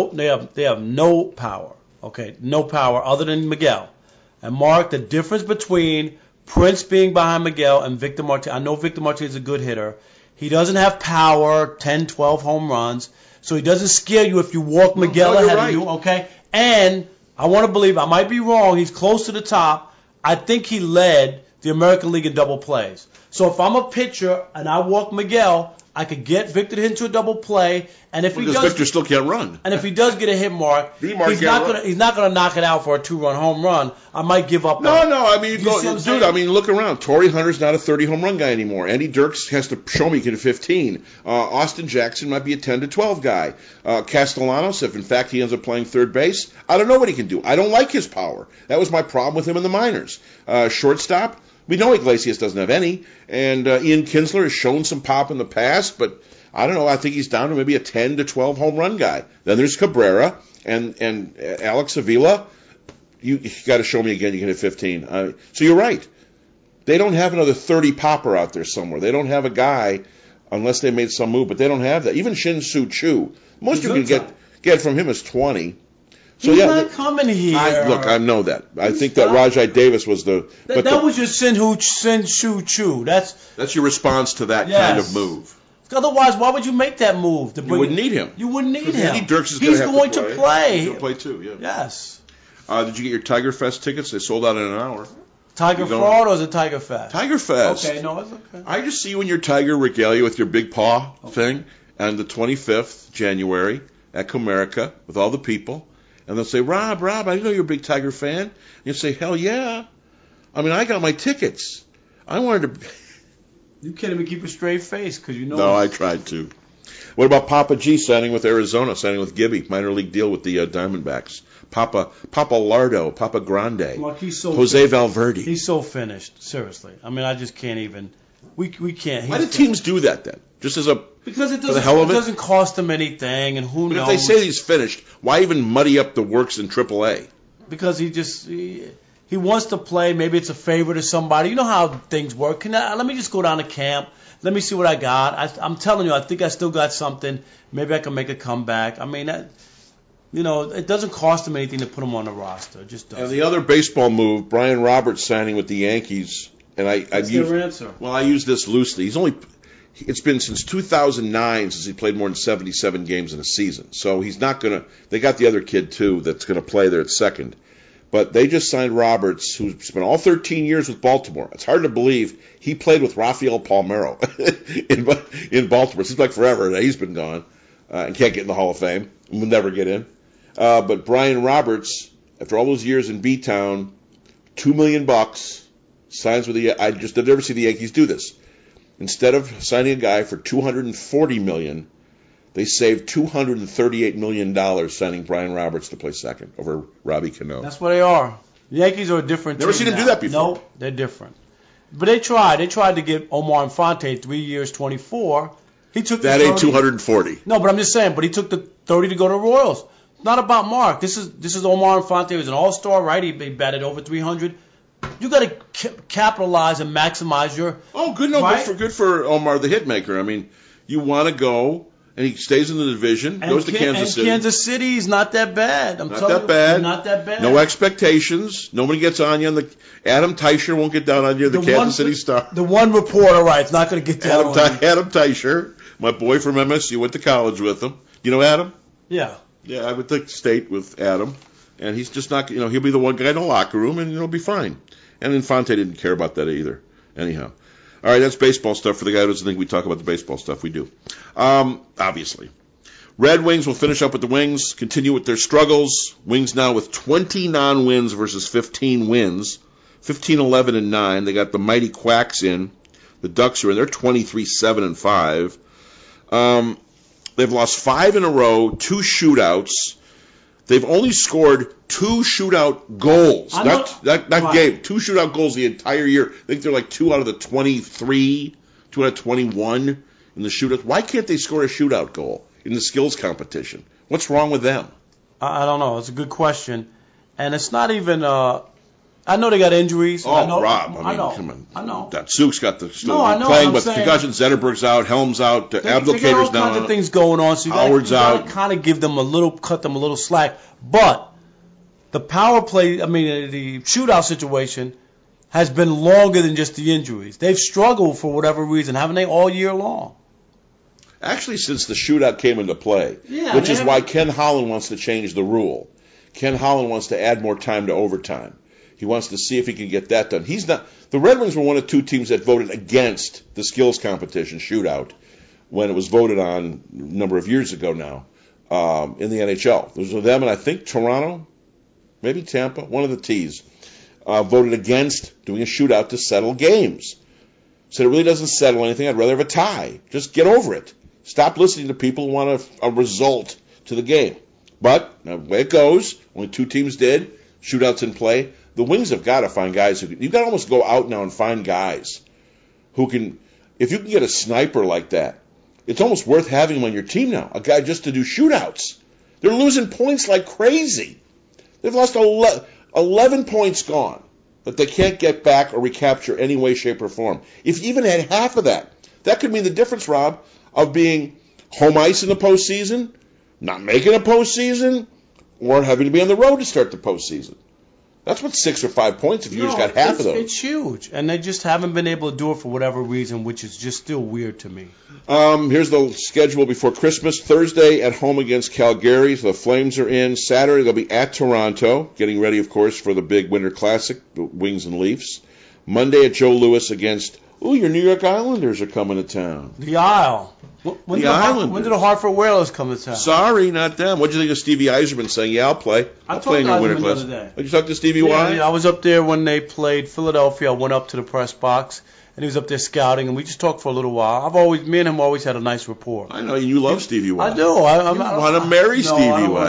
no power. Okay, no power other than Miguel. And Mark, the difference between Prince being behind Miguel and Victor Martinez. I know Victor Martinez is a good hitter. He doesn't have power, 10, 12 home runs. So he doesn't scare you if you walk Miguel ahead of you, okay? And I want to believe, I might be wrong, he's close to the top. I think he led the American League in double plays. So if I'm a pitcher and I walk Miguel, I could get Victor into a double play, and if because Victor still can't run. And if he does get a hit mark, he's not gonna knock it out for a 2-run home run. I might give up. No. I mean, look around. Torrey Hunter's not a 30 home run guy anymore. Andy Dirks has to show me he can hit 15. Austin Jackson might be a 10 to 12 guy. Castellanos, if in fact he ends up playing third base, I don't know what he can do. I don't like his power. That was my problem with him in the minors. Shortstop. We know Iglesias doesn't have any, and Ian Kinsler has shown some pop in the past, but I don't know. I think he's down to maybe a 10 to 12 home run guy. Then there's Cabrera and Alex Avila. You got to show me again you can hit 15. So you're right. They don't have another 30 popper out there somewhere. They don't have a guy unless they made some move, but they don't have that. Even Shin-Soo Choo. Most you can get from him is 20. So he's not coming here. I know that. I think that Rajai Davis was the... That was your Shin-Soo Choo. That's your response to that kind of move. Otherwise, why would you make that move? You wouldn't need him. You wouldn't need him. Andy Dirks is He's going to play. He's going to play too, yeah. Yes. Did you get your Tiger Fest tickets? They sold out in an hour. Tiger Fraud or is it Tiger Fest? Tiger Fest. Okay, no, it's okay. I just see you in your Tiger regalia with your big paw thing on the 25th January at Comerica with all the people. And they'll say, Rob, I know you're a big Tiger fan. And you'll say, hell yeah. I mean, I got my tickets. I wanted to... You can't even keep a straight face because you know... No, I tried to. What about Papa G signing with Arizona, signing with Gibby, minor league deal with the Diamondbacks? Papa Lardo, Papa Grande, Mark, Jose Valverde. He's so finished, seriously. I mean, I just can't even... We can't... Why do teams do that then? Just as a... Because it doesn't cost them anything, and who knows? But if they say he's finished, why even muddy up the works in AAA? Because he wants to play. Maybe it's a favor to somebody. You know how things work. Let me just go down to camp. Let me see what I got. I'm telling you, I think I still got something. Maybe I can make a comeback. I mean, it doesn't cost them anything to put him on the roster. It just doesn't. And the other baseball move, Brian Roberts signing with the Yankees. And That's their answer. Well, I use this loosely. it's been since 2009 since he played more than 77 games in a season. So he's not going to – they got the other kid, too, that's going to play there at second. But they just signed Roberts, who's spent all 13 years with Baltimore. It's hard to believe he played with Rafael Palmeiro in Baltimore. It seems like forever that he's been gone and can't get in the Hall of Fame. Will never get in. But Brian Roberts, after all those years in B-Town, $2 million, signs with the – I've never seen the Yankees do this. Instead of signing a guy for $240 million, they saved $238 million signing Brian Roberts to play second over Robbie Cano. That's what they are. The Yankees are a different team. Never seen them do that before. No, they're different. But they tried. They tried to get Omar Infante 3 years, 24. He took that ain't 240. No, but I'm just saying. But he took the 30 to go to the Royals. It's not about Mark. This is Omar Infante. He was an all-star, right? He batted over 300. You got to capitalize and maximize your. Oh, good! No, right? good for Omar the hitmaker. I mean, you want to go, and he stays in the division, goes to Kansas City. Kansas City's not that bad. Not that bad. No expectations. Nobody gets on you. Adam Teicher won't get down on you. The Kansas City Star. The one reporter, right? It's not going to get down on you. Adam Teicher, my boy from MSU, went to college with him. You know Adam? Yeah. Yeah, I went to state with Adam. And he's just not, he'll be the one guy in the locker room, and it'll be fine. And Infante didn't care about that either. Anyhow. All right, that's baseball stuff. For the guy who doesn't think we talk about the baseball stuff, we do. Obviously. Red Wings will finish up with the Wings, continue with their struggles. Wings now with 20 non-wins versus 15 wins. 15, 11, and 9. They got the mighty Quacks in. The Ducks are in. They're 23-7-5. They've lost 5 in a row, 2 shootouts. They've only scored 2 shootout goals. Not game. 2 shootout goals the entire year. I think they're like 2 out of the 23, 2 out of 21 in the shootout. Why can't they score a shootout goal in the skills competition? What's wrong with them? I don't know. It's a good question. And it's not even I know they got injuries. Oh, Rob. I mean, come on. I know. Datsuk's got the playing with concussion. Zetterberg's out. Helm's out. Abdelkader's now. All kinds of things going on. So Howard's out. Kind of cut them a little slack. But the power play, the shootout situation has been longer than just the injuries. They've struggled for whatever reason, haven't they, all year long? Actually, since the shootout came into play, which is why Ken Holland wants to change the rule. Ken Holland wants to add more time to overtime. He wants to see if he can get that done. He's not. The Red Wings were one of 2 teams that voted against the skills competition shootout when it was voted on a number of years ago now in the NHL. Those were them and I think Toronto, maybe Tampa, one of the T's, voted against doing a shootout to settle games. Said it really doesn't settle anything. I'd rather have a tie. Just get over it. Stop listening to people who want a result to the game. But the way it goes, only 2 teams did. Shootouts in play. The Wings have got to find guys who can. You've got to almost go out now and find guys who can. If you can get a sniper like that, it's almost worth having him on your team now. A guy just to do shootouts. They're losing points like crazy. They've lost 11 points gone that they can't get back or recapture any way, shape, or form. If you even had half of that, that could mean the difference, Rob, of being home ice in the postseason, not making a postseason, or having to be on the road to start the postseason. That's what 6 or 5 points if you just got half of those. It's huge, and they just haven't been able to do it for whatever reason, which is just still weird to me. Here's the schedule before Christmas. Thursday at home against Calgary, so the Flames are in. Saturday they'll be at Toronto, getting ready, of course, for the big Winter Classic, the Wings and Leafs. Monday at Joe Louis against, your New York Islanders are coming to town. The Isle. When did the Hartford Whalers come to town? Sorry, not them. What did you think of Stevie Yzerman saying, I'll play. I'll play in your Winter Classic. Did you talk to Stevie Y? Yeah, I was up there when they played Philadelphia. I went up to the press box, and he was up there scouting, and we just talked for a little while. Me and him always had a nice rapport. I know, you love Stevie Y. I do. You want to marry Stevie Y.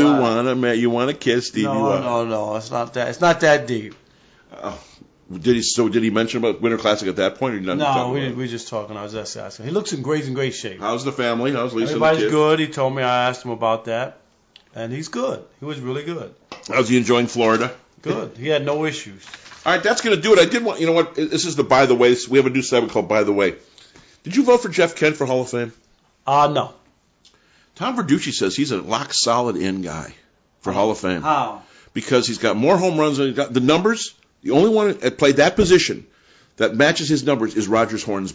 You want to kiss Stevie Y. No, it's not that. It's not that deep. Did he mention about Winter Classic at that point? Or no, we were just talking. I was just asking. He looks in great shape. How's the family? How's Lisa? Everybody's good. He told me. I asked him about that, and he's good. He was really good. How's he enjoying Florida? Good. He had no issues. All right, that's going to do it. I did want. You know what? This is the By the Way. We have a new segment called By the Way. Did you vote for Jeff Kent for Hall of Fame? No. Tom Verducci says he's a lock solid in guy for Hall of Fame. How? Because he's got more home runs than he's got the numbers. The only one that played that position that matches his numbers is Rogers Hornsby.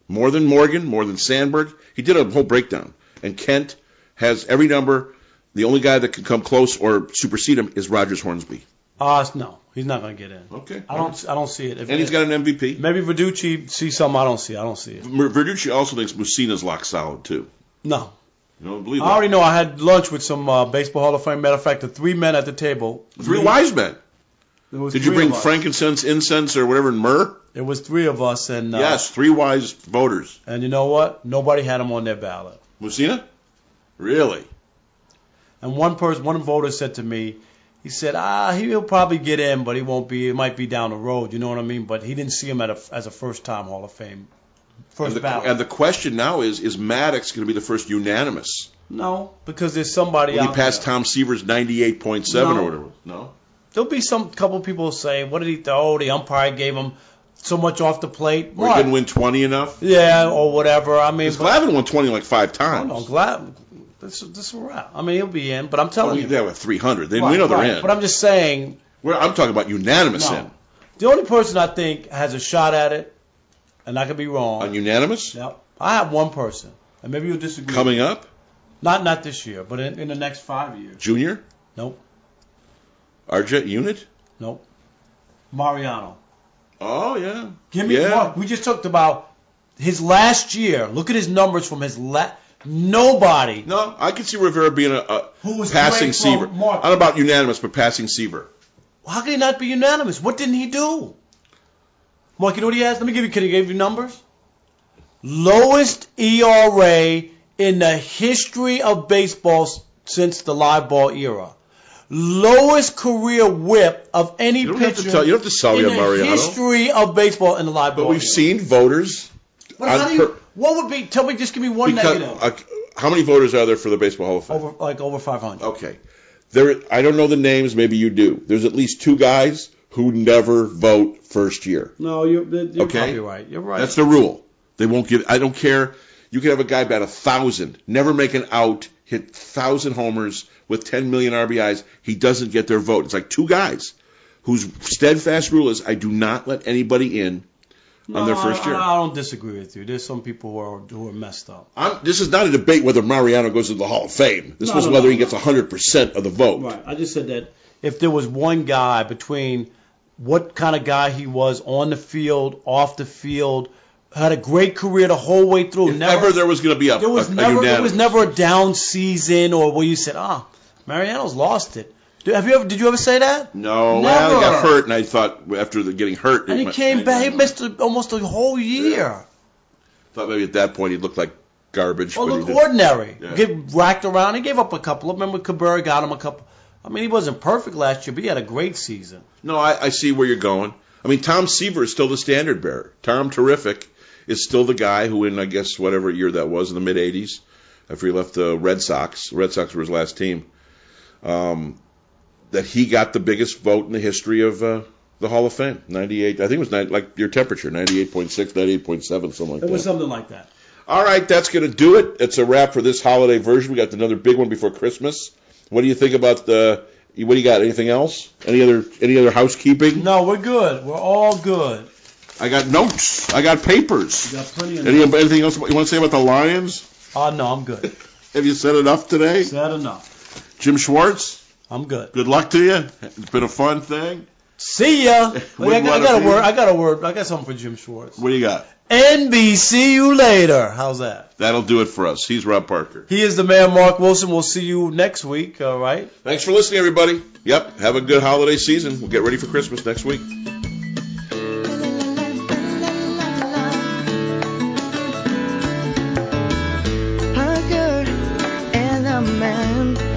More than Morgan, more than Sandberg. He did a whole breakdown. And Kent has every number. The only guy that can come close or supersede him is Rogers Hornsby. No, he's not going to get in. Okay. I don't see it. And he's got an MVP. Maybe Verducci sees something I don't see. I don't see it. Verducci also thinks Mussina's lock solid, too. No. You don't believe I that? already know. I had lunch with some Baseball Hall of Fame. Matter of fact, the 3 men at the table. Three wise men. Did you bring of us. frankincense, incense, or whatever, and myrrh? It was 3 of us. And Yes, 3 wise voters. And you know what? Nobody had him on their ballot. Mussina? Really? And one voter said to me, he said, he'll probably get in, but he won't be. It might be down the road. You know what I mean? But he didn't see him as a first-time Hall of Fame. Ballot. And the question now is Maddox going to be the first unanimous? No, because there's somebody Will out he pass there. Tom Seaver's 98.7 or whatever? No? There'll be couple people say, what did he throw? The umpire gave him so much off the plate. Or he didn't win 20 enough? Yeah, or whatever. I mean, Glavine won 20 like 5 times. No, Glavine. This is a wrap. I mean, he'll be in, but I'm telling you. They have 300. We know they're in. But I'm just saying. I'm talking about unanimous in. The only person I think has a shot at it, and I could be wrong. On unanimous? Yep. I have one person, and maybe you'll disagree. Coming up? Not this year, but in the next 5 years. Junior? Nope. Arjet Unit? Nope. Mariano. Oh, yeah. Give me Mark. We just talked about his last year. Look at his numbers from his nobody. No, I could see Rivera being a Who was passing great Seaver. from Mark. Not about unanimous, but passing Seaver. How can he not be unanimous? What didn't he do? Mark, you know what he has? Can he give you numbers? Lowest ERA in the history of baseball since the live ball era. Lowest career whip of any pitcher you don't have to sell me in on the Mariano. history of baseball in the live ball But we've era. seen voters. But what would be? Tell me, just give me one negative. How many voters are there for the Baseball Hall of Fame? Over 500. Okay. I don't know the names. Maybe you do. There's at least 2 guys who never vote first year. No, you're okay? probably right. You're right. That's the rule. They won't give. I don't care. You can have a guy bat 1,000, never make an out, hit 1,000 homers with 10 million RBIs. He doesn't get their vote. It's like 2 guys whose steadfast rule is I do not let anybody in on their first year. I don't disagree with you. There's some people who are messed up. This is not a debate whether Mariano goes to the Hall of Fame. This was whether he gets 100% of the vote. Right. I just said that if there was one guy between what kind of guy he was on the field, off the field, had a great career the whole way through. If ever there was going to be a unanimous. There was never a down season or where you said, Mariano's lost it. Did you ever say that? No. Never. Well, he got hurt, and I thought after getting hurt. And he came back. He missed almost a whole year. Yeah. Thought maybe at that point he'd look like garbage. Well, look ordinary. Yeah. Get racked around. He gave up a couple. Remember Cabrera got him a couple. I mean, he wasn't perfect last year, but he had a great season. No, I see where you're going. I mean, Tom Seaver is still the standard bearer. Tom Terrific is still the guy who in, I guess, whatever year that was, in the mid-'80s, after he left the Red Sox. The Red Sox were his last team. That he got the biggest vote in the history of the Hall of Fame. 98, I think it was like your temperature, 98.6, 98.7, something like that. It was something like that. All right, that's going to do it. It's a wrap for this holiday version. We got another big one before Christmas. What do you think about what do you got? Anything else? Any other housekeeping? No, we're good. We're all good. I got notes. I got papers. You got plenty of notes. Anything else you want to say about the Lions? No, I'm good. Have you said enough today? Said enough. Jim Schwartz? I'm good. Good luck to you. It's been a fun thing. See ya. I got a word. I got something for Jim Schwartz. What do you got? NBC you later. How's that? That'll do it for us. He's Rob Parker. He is the man, Mark Wilson. We'll see you next week, all right? Thanks for listening, everybody. Yep, have a good holiday season. We'll get ready for Christmas next week. Parker and the man